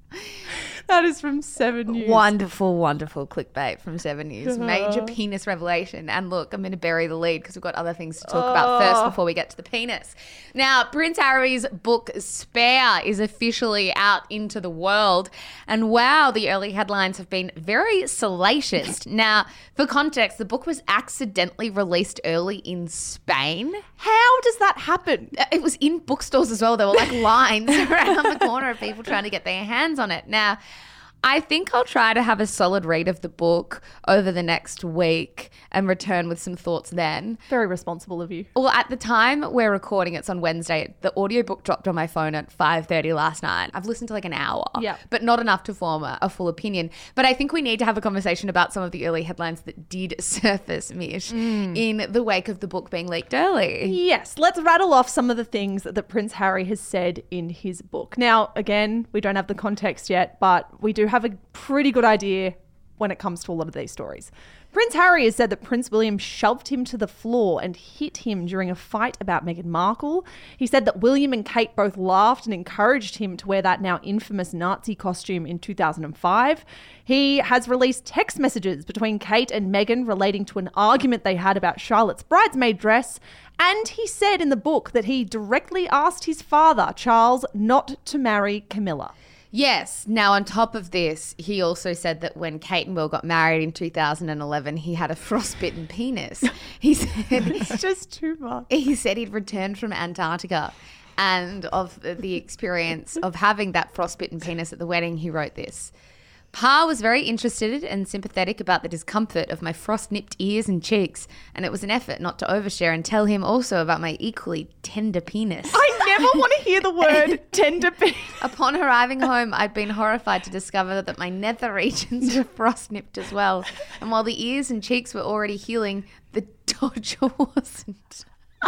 That is from 7 News. Wonderful, wonderful clickbait from 7 News. Major penis revelation. And look, I'm going to bury the lead because we've got other things to talk about first before we get to the penis. Now, Prince Harry's book Spare is officially out into the world. And wow, the early headlines have been very salacious. Now, for context, the book was accidentally released early in Spain. How does that happen? It was in bookstores as well. There were like lines around the corner of people trying to get their hands on it. Now, I think I'll try to have a solid read of the book over the next week and return with some thoughts then. Very responsible of you. Well, at the time we're recording, it's on Wednesday. The audiobook dropped on my phone at 5:30 last night. I've listened to like an hour, but not enough to form a full opinion. But I think we need to have a conversation about some of the early headlines that did surface, Mish, in the wake of the book being leaked early. Yes, let's rattle off some of the things that Prince Harry has said in his book. Now, again, we don't have the context yet, but we do have a pretty good idea when it comes to a lot of these stories. Prince Harry has said that Prince William shoved him to the floor and hit him during a fight about Meghan Markle. He said that William and Kate both laughed and encouraged him to wear that now infamous Nazi costume in 2005. He has released text messages between Kate and Meghan relating to an argument they had about Charlotte's bridesmaid dress. And he said in the book that he directly asked his father, Charles, not to marry Camilla. Yes. Now, on top of this, he also said that when Kate and Will got married in 2011, he had a frostbitten penis. He said It's just too much. he said he'd returned from Antarctica, and of the experience of having that frostbitten penis at the wedding, he wrote this. Pa was very interested and sympathetic about the discomfort of my frost-nipped ears and cheeks, and it was an effort not to overshare and tell him also about my equally tender penis. I never want to hear the word tender penis. Upon arriving home, I'd been horrified to discover that my nether regions were frost-nipped as well, and while the ears and cheeks were already healing, the dodger wasn't.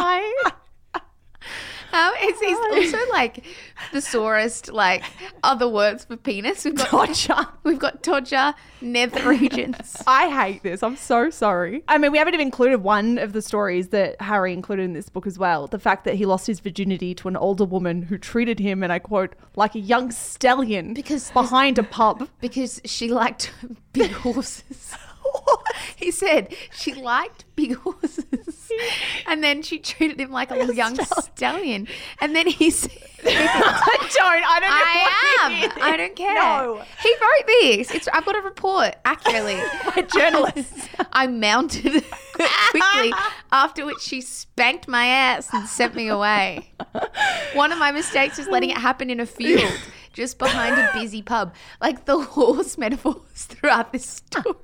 It's also like thesaurus, like other words for penis. We've got Dodger. We've got dodger, nether regions. I hate this. I'm so sorry. I mean, we haven't even included one of the stories that Harry included in this book as well. The fact that he lost his virginity to an older woman who treated him, and I quote, like a young stallion behind a pub. Because she liked big horses. He said she liked big horses, and then she treated him like a young stallion. And then he said, I don't care. No. He wrote this. I've got a report accurately. A journalist. I mounted quickly, after which she spanked my ass and sent me away. One of my mistakes was letting it happen in a field just behind a busy pub. Like the horse metaphors throughout this story.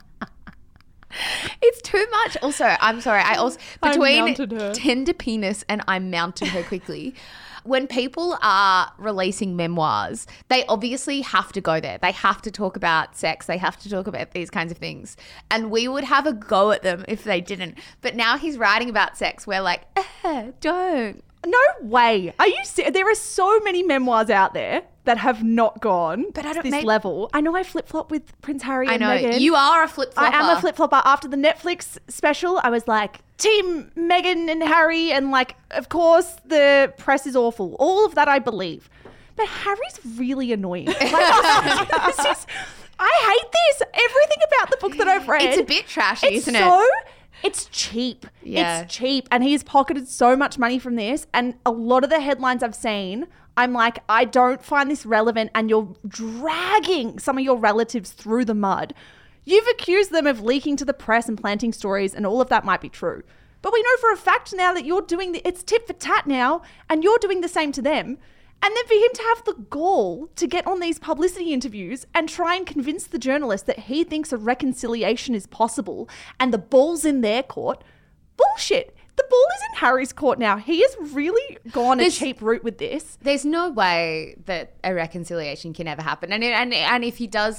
It's too much. Also, I'm sorry. Between tender penis and I mounted her quickly. When people are releasing memoirs, they obviously have to go there. They have to talk about sex. They have to talk about these kinds of things. And we would have a go at them if they didn't. But now he's writing about sex. We're like, don't. No way. Are you there are so many memoirs out there that have not gone to this level. I know I flip-flop with Prince Harry and Meghan. I know. You are a flip-flopper. I am a flip-flopper. After the Netflix special, I was like, Team Meghan and Harry, and like, of course, the press is awful. All of that I believe. But Harry's really annoying. Like, I hate this. Everything about the book that I've read. It's a bit trashy, isn't it? It's cheap. Yeah. It's cheap. And he's pocketed so much money from this. And a lot of the headlines I've seen, I'm like, I don't find this relevant, and you're dragging some of your relatives through the mud. You've accused them of leaking to the press and planting stories, and all of that might be true. But we know for a fact now that you're doing it's tit for tat now, and you're doing the same to them. And then for him to have the gall to get on these publicity interviews and try and convince the journalist that he thinks a reconciliation is possible and the ball's in their court, bullshit. The ball is in Harry's court now. He has really gone a cheap route with this. There's no way that a reconciliation can ever happen. And if he does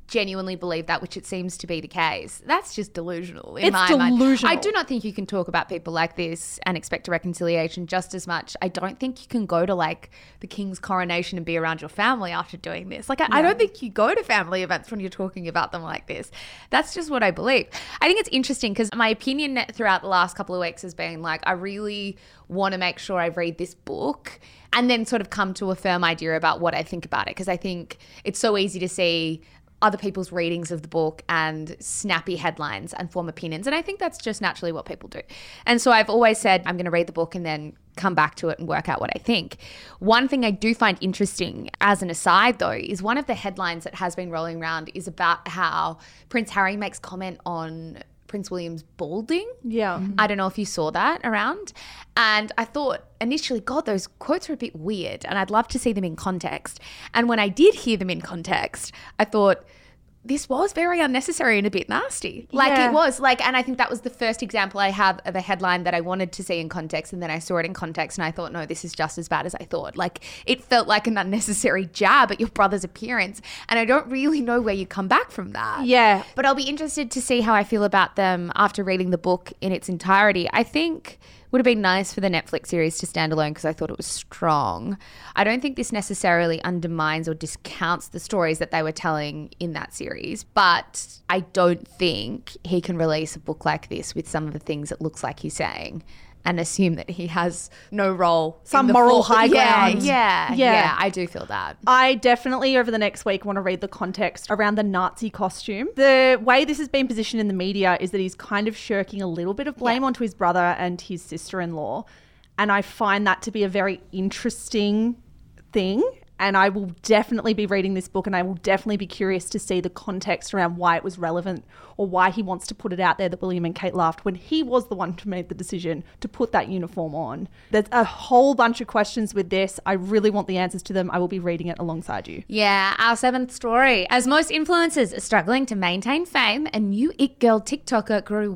genuinely believe that, which it seems to be the case, that's just delusional in It's my mind. delusional. I do not think you can talk about people like this and expect a reconciliation just as much. I don't think you can go to like the king's coronation and be around your family after doing this. Like, I don't think you go to family events when you're talking about them like this. That's just what I believe. I think it's interesting because my opinion throughout the last couple of weeks has been like, I really want to make sure I read this book and then sort of come to a firm idea about what I think about it, because I think it's so easy to see other people's readings of the book and snappy headlines and form opinions. And I think that's just naturally what people do. And so I've always said I'm going to read the book and then come back to it and work out what I think. One thing I do find interesting as an aside though is one of the headlines that has been rolling around is about how Prince Harry makes comment on Prince William's balding. Yeah. I don't know if you saw that around. And I thought initially, God, those quotes are a bit weird and I'd love to see them in context. And when I did hear them in context, I thought, this was very unnecessary and a bit nasty. Like Yeah. it was like, and I think that was the first example I have of a headline that I wanted to see in context. And then I saw it in context and I thought, no, this is just as bad as I thought. Like it felt like an unnecessary jab at your brother's appearance. And I don't really know where you come back from that. Yeah. But I'll be interested to see how I feel about them after reading the book in its entirety. I think would have been nice for the Netflix series to stand alone because I thought it was strong. I don't think this necessarily undermines or discounts the stories that they were telling in that series, but I don't think he can release a book like this with some of the things it looks like he's saying and assume that he has no role. Some in the moral full- high ground. Yeah, I do feel that. I definitely, over the next week, want to read the context around the Nazi costume. The way this has been positioned in the media is that he's kind of shirking a little bit of blame onto his brother and his sister-in-law. And I find that to be a very interesting thing. And I will definitely be reading this book and I will definitely be curious to see the context around why it was relevant or why he wants to put it out there that William and Kate laughed when he was the one who made the decision to put that uniform on. There's a whole bunch of questions with this. I really want the answers to them. I will be reading it alongside you. Yeah, our seventh story. As most influencers are struggling to maintain fame, a new It Girl TikToker grew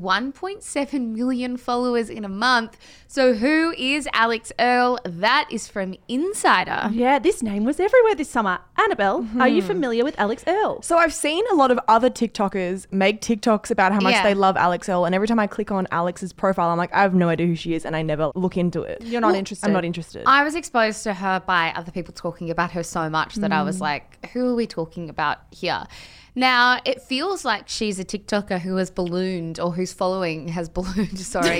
1.7 million followers in a month. So who is Alex Earle? That is from Insider. Yeah, this name was everywhere this summer. Annabelle, are you familiar with Alex Earle? So I've seen a lot of other TikTokers make TikToks about how much Yeah. they love Alex Earle, and every time I click on Alex's profile, I'm like, I have no idea who she is, and I never look into it. You're not interested. I'm not interested. I was exposed to her by other people talking about her so much that I was like, who are we talking about here? Now, it feels like she's a TikToker who has ballooned or whose following has ballooned,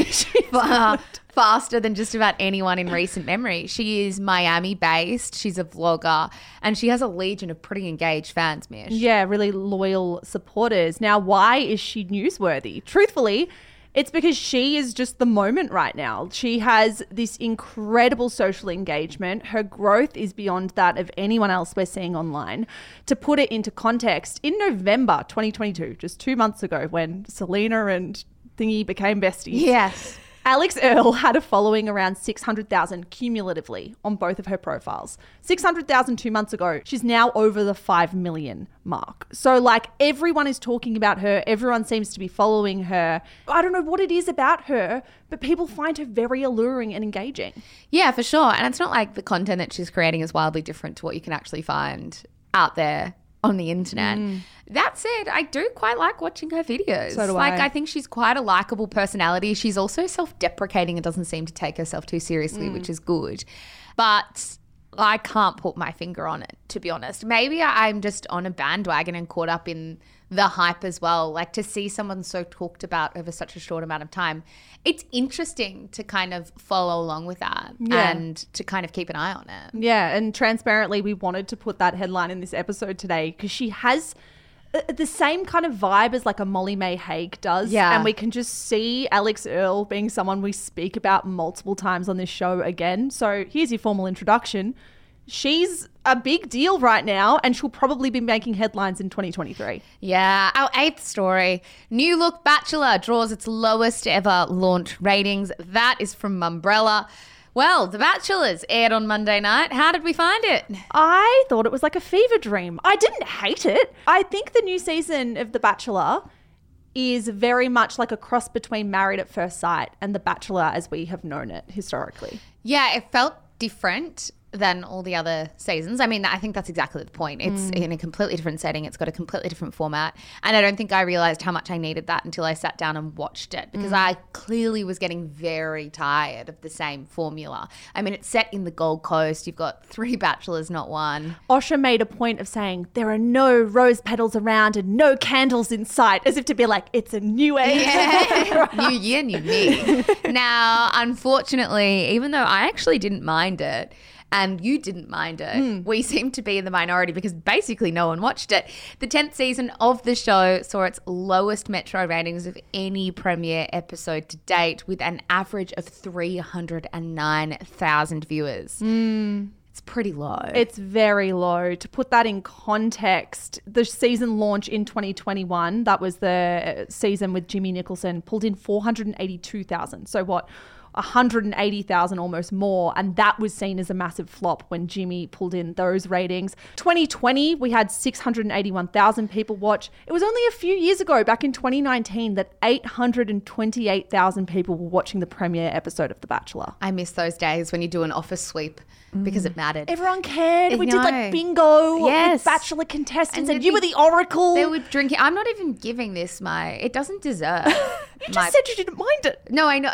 faster than just about anyone in recent memory. She is Miami-based, she's a vlogger, and she has a legion of pretty engaged fans, Mish. Yeah, really loyal supporters. Now, why is she newsworthy? Truthfully, it's because she is just the moment right now. She has this incredible social engagement. Her growth is beyond that of anyone else we're seeing online. To put it into context, in November 2022, just 2 months ago when Selena and Thingy became besties. Yes. Alex Earle had a following around 600,000 cumulatively on both of her profiles. 600,000 2 months ago. She's now over the 5 million mark. So like everyone is talking about her. Everyone seems to be following her. I don't know what it is about her, but people find her very alluring and engaging. Yeah, for sure. And it's not like the content that she's creating is wildly different to what you can actually find out there on the internet. That said, I do quite like watching her videos. So do like, I. I think she's quite a likable personality. She's also self-deprecating and doesn't seem to take herself too seriously, which is good. But I can't put my finger on it, to be honest. Maybe I'm just on a bandwagon and caught up in the hype as well. Like to see someone so talked about over such a short amount of time, it's interesting to kind of follow along with that and to kind of keep an eye on it. Yeah, and transparently, we wanted to put that headline in this episode today because she has the same kind of vibe as like a Molly May Hague does. Yeah. And we can just see Alex Earle being someone we speak about multiple times on this show again. So here's your formal introduction. She's a big deal right now and she'll probably be making headlines in 2023. Yeah, our eighth story. New Look Bachelor draws its lowest ever launch ratings. That is from Mumbrella. Well, The Bachelor's aired on Monday night. How did we find it? I thought it was like a fever dream. I didn't hate it. I think the new season of The Bachelor is very much like a cross between Married at First Sight and The Bachelor as we have known it historically. Yeah, it felt different. than all the other seasons. I mean, I think that's exactly the point. It's in a completely different setting. It's got a completely different format. And I don't think I realized how much I needed that until I sat down and watched it, because I clearly was getting very tired of the same formula. I mean, it's set in the Gold Coast. You've got 3 bachelors, not one. Osher made a point of saying there are no rose petals around and no candles in sight, as if to be like, it's a new age. Yeah. New year, new me. Now, unfortunately, even though I actually didn't mind it, and you didn't mind it, we seem to be in the minority because basically no one watched it. The 10th season of the show saw its lowest Metro ratings of any premiere episode to date, with an average of 309,000 viewers. It's pretty low. It's very low. To put that in context, the season launch in 2021, that was the season with Jimmy Nicholson, pulled in 482,000. So what? 180,000 almost more, and that was seen as a massive flop when Jimmy pulled in those ratings. 2020, we had 681,000 people watch. It was only a few years ago, back in 2019, that 828,000 people were watching the premiere episode of The Bachelor. I miss those days when you do an office sweep because it mattered. Everyone cared. We did No. like bingo Yes. with Bachelor contestants, and they'd you were the oracle. They were drinking. I'm not even giving this it doesn't deserve. You just said you didn't mind it. No, I know.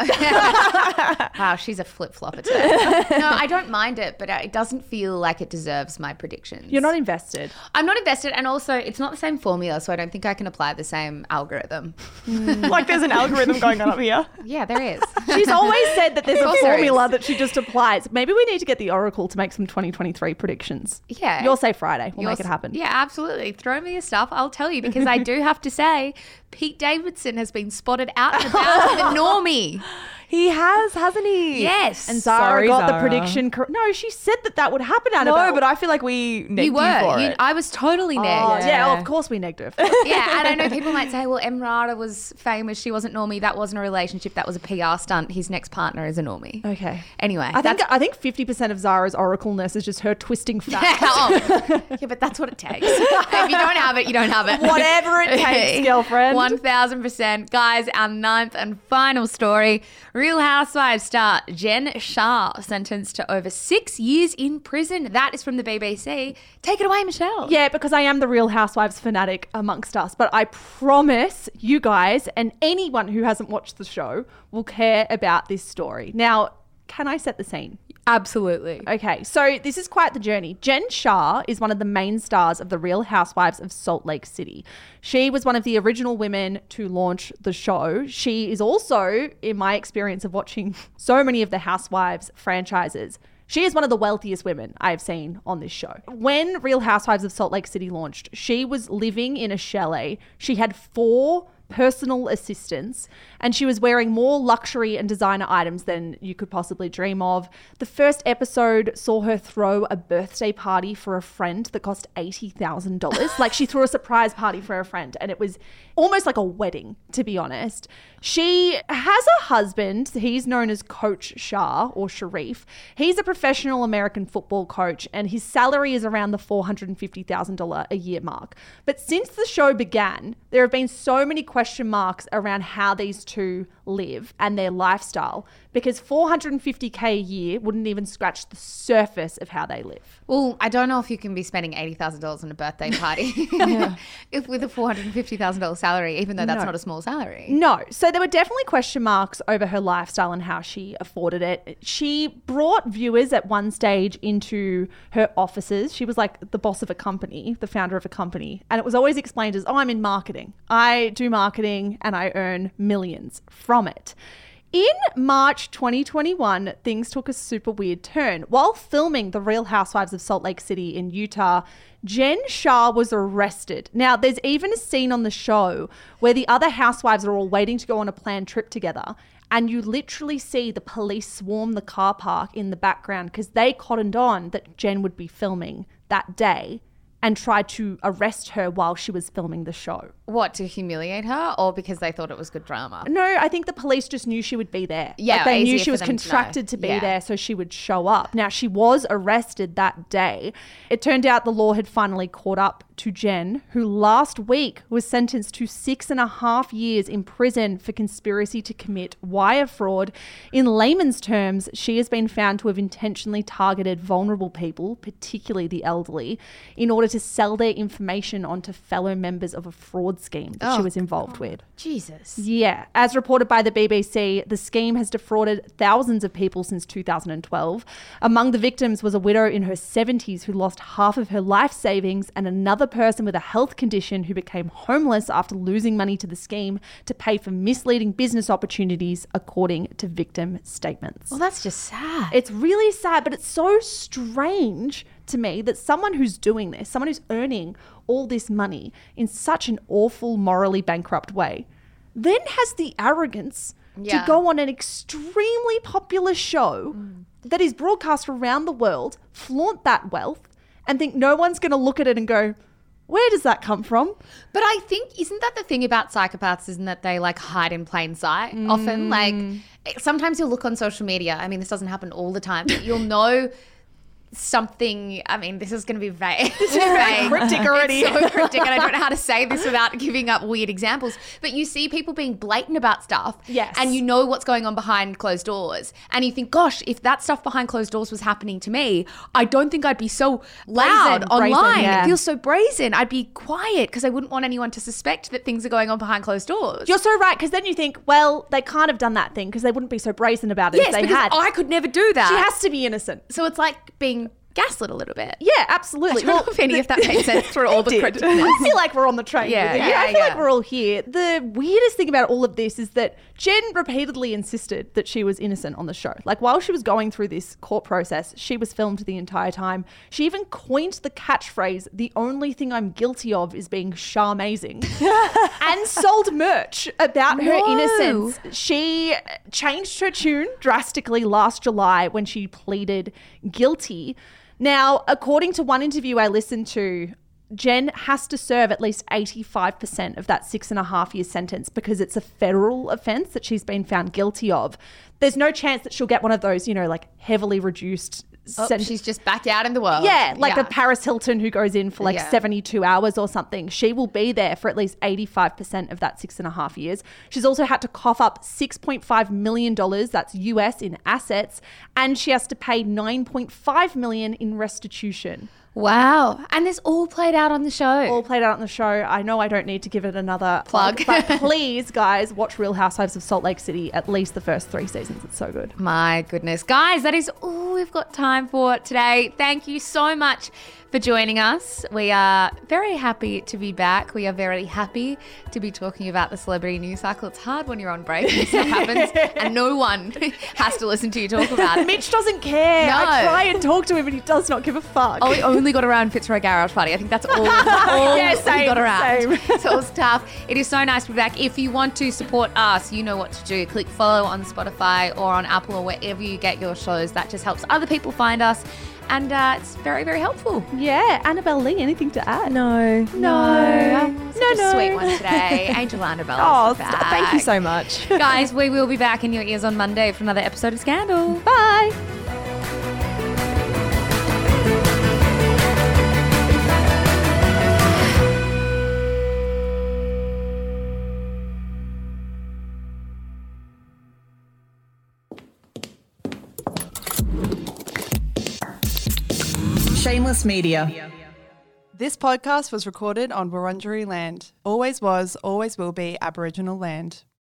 Wow, she's a flip-flopper today. No, I don't mind it, but it doesn't feel like it deserves my predictions. You're not invested. I'm not invested, and also it's not the same formula, so I don't think I can apply the same algorithm. Like there's an algorithm going on up here. Yeah, there is. She's always said that there's a course there formula is. that she just applies. Maybe we need to get the Oracle to make some 2023 predictions. Yeah. You'll say Friday. We'll make Yours- it happen. Yeah, absolutely. Throw me your stuff. I'll tell you, because I do have to say, Pete Davidson has been spotted out and about with a normie. He has, hasn't he? Yes. And Zara Sorry, got the Zara. prediction correct. No, she said that would happen, Annabelle. No, but I feel like we negged You were. for it. I was totally Oh, negged. yeah, of course we negged her. Yeah, and I know people might say, well, Emrata was famous. She wasn't normie. That wasn't a relationship. That was a PR stunt. His next partner is a normie. Okay. Anyway. I think 50% of Zara's oracleness is just her twisting facts. Yeah, but that's what it takes. If you don't have it, you don't have it. Whatever it takes, girlfriend. 1000%. Guys, our 9th and final story. Real Housewives star Jen Shah sentenced to over 6 years in prison. That is from the BBC. Take it away, Michelle. Yeah, because I am the Real Housewives fanatic amongst us, but I promise you guys and anyone who hasn't watched the show will care about this story. Now, can I set the scene? Absolutely. Okay, so this is quite the journey. Jen Shah is one of the main stars of The Real Housewives of Salt Lake City. She was one of the original women to launch the show. She is also, in my experience of watching so many of the Housewives franchises, she is one of the wealthiest women I've seen on this show. When Real Housewives of Salt Lake City launched, she was living in a chalet. She had 4 personal assistants, and she was wearing more luxury and designer items than you could possibly dream of. The first episode saw her throw a birthday party for a friend that cost $80,000. Like, she threw a surprise party for a friend, and it was almost like a wedding, to be honest. She has a husband. He's known as Coach Shah, or Sharif. He's a professional American football coach, and his salary is around the $450,000 a year mark. But since the show began, there have been so many question marks around how these two live and their lifestyle, because $450K a year wouldn't even scratch the surface of how they live. Well, I don't know if you can be spending $80,000 on a birthday party if with a $450,000 salary, even though that's No. not a small salary. No. So there were definitely question marks over her lifestyle and how she afforded it. She brought viewers at one stage into her offices. She was like the boss of a company, the founder of a company. And it was always explained as, oh, I'm in marketing. I do marketing and I earn millions from it. In March 2021, things took a super weird turn. While filming The Real Housewives of Salt Lake City in Utah, Jen Shah was arrested. Now, there's even a scene on the show where the other housewives are all waiting to go on a planned trip together, and you literally see the police swarm the car park in the background because they cottoned on that Jen would be filming that day and tried to arrest her while she was filming the show. What, to humiliate her or because they thought it was good drama? No, I think the police just knew she would be there. Yeah, like they knew easier she for was them to know. contracted to be Yeah. there, so she would show up. Now, she was arrested that day. It turned out the law had finally caught up to Jen, who last week was sentenced to 6.5 years in prison for conspiracy to commit wire fraud. In layman's terms, she has been found to have intentionally targeted vulnerable people, particularly the elderly, in order to sell their information onto fellow members of a fraud scheme that she was involved with. Jesus. Yeah. As reported by the BBC, the scheme has defrauded thousands of people since 2012. Among the victims was a widow in her 70s who lost half of her life savings and another person with a health condition who became homeless after losing money to the scheme to pay for misleading business opportunities, according to victim statements. Well, that's just sad. It's really sad, but it's so strange to me that someone who's doing this, someone who's earning all this money in such an awful, morally bankrupt way, then has the arrogance to go on an extremely popular show that is broadcast around the world, flaunt that wealth, and think no one's going to look at it and go, where does that come from? But I think, isn't that the thing about psychopaths, isn't that they like hide in plain sight often? Like sometimes you'll look on social media. I mean, this doesn't happen all the time, but you'll know something. I mean, this is going to be vague. This is vague. Cryptic already. It's so cryptic, and I don't know how to say this without giving up weird examples. But you see people being blatant about stuff, Yes. and you know what's going on behind closed doors, and you think, gosh, if that stuff behind closed doors was happening to me, I don't think I'd be so loud Brazen, online. yeah. It feels so brazen. I'd be quiet because I wouldn't want anyone to suspect that things are going on behind closed doors. You're so right, because then you think, well, they can't have done that thing because they wouldn't be so brazen about it yes, if they because had. I could never do that. She has to be innocent. So it's like being gaslit a little bit. Yeah, absolutely. I don't know if any of that made sense through all the Did. cryptic I feel like we're on the train. Yeah, with it. yeah, I feel yeah. like we're all here. The weirdest thing about all of this is that Jen repeatedly insisted that she was innocent on the show. Like while she was going through this court process, she was filmed the entire time. She even coined the catchphrase, "The only thing I'm guilty of is being charmazing," and sold merch about her No. innocence. She changed her tune drastically last July when she pleaded guilty. Now, according to one interview I listened to, Jen has to serve at least 85% of that 6.5 year sentence because it's a federal offense that she's been found guilty of. There's no chance that she'll get one of those, you know, like heavily reduced sentences. She's just back out in the world. Yeah, like a Paris Hilton who goes in for like Yeah. 72 hours or something. She will be there for at least 85% of that 6.5 years. She's also had to cough up $6.5 million, that's US, in assets, and she has to pay $9.5 million in restitution. Wow. And this all played out on the show. All played out on the show. I know I don't need to give it another Plug. but please, guys, watch Real Housewives of Salt Lake City, at least the first 3 seasons. It's so good. My goodness. Guys, that is all we've got time for today. Thank you so much for joining us. We are very happy to be back. We are very happy to be talking about the celebrity news cycle. It's hard when you're on break and stuff happens and no one has to listen to you talk about it. Mitch doesn't care. No. I try and talk to him and he does not give a fuck. Oh, we only got around Fitzroy Garage Party. I think that's all, Yeah, we same, got around. same. So it was tough. It is so nice to be back. If you want to support us, you know what to do. Click follow on Spotify or on Apple or wherever you get your shows. That just helps other people find us. And it's very, very helpful. Yeah, Annabelle Lee, anything to add? No. Such a sweet one today. Angel Annabelle. Oh, is back. thank you so much. Guys, we will be back in your ears on Monday for another episode of Scandal. Bye. Shameless Media. This podcast was recorded on Wurundjeri land. Always was, always will be Aboriginal land.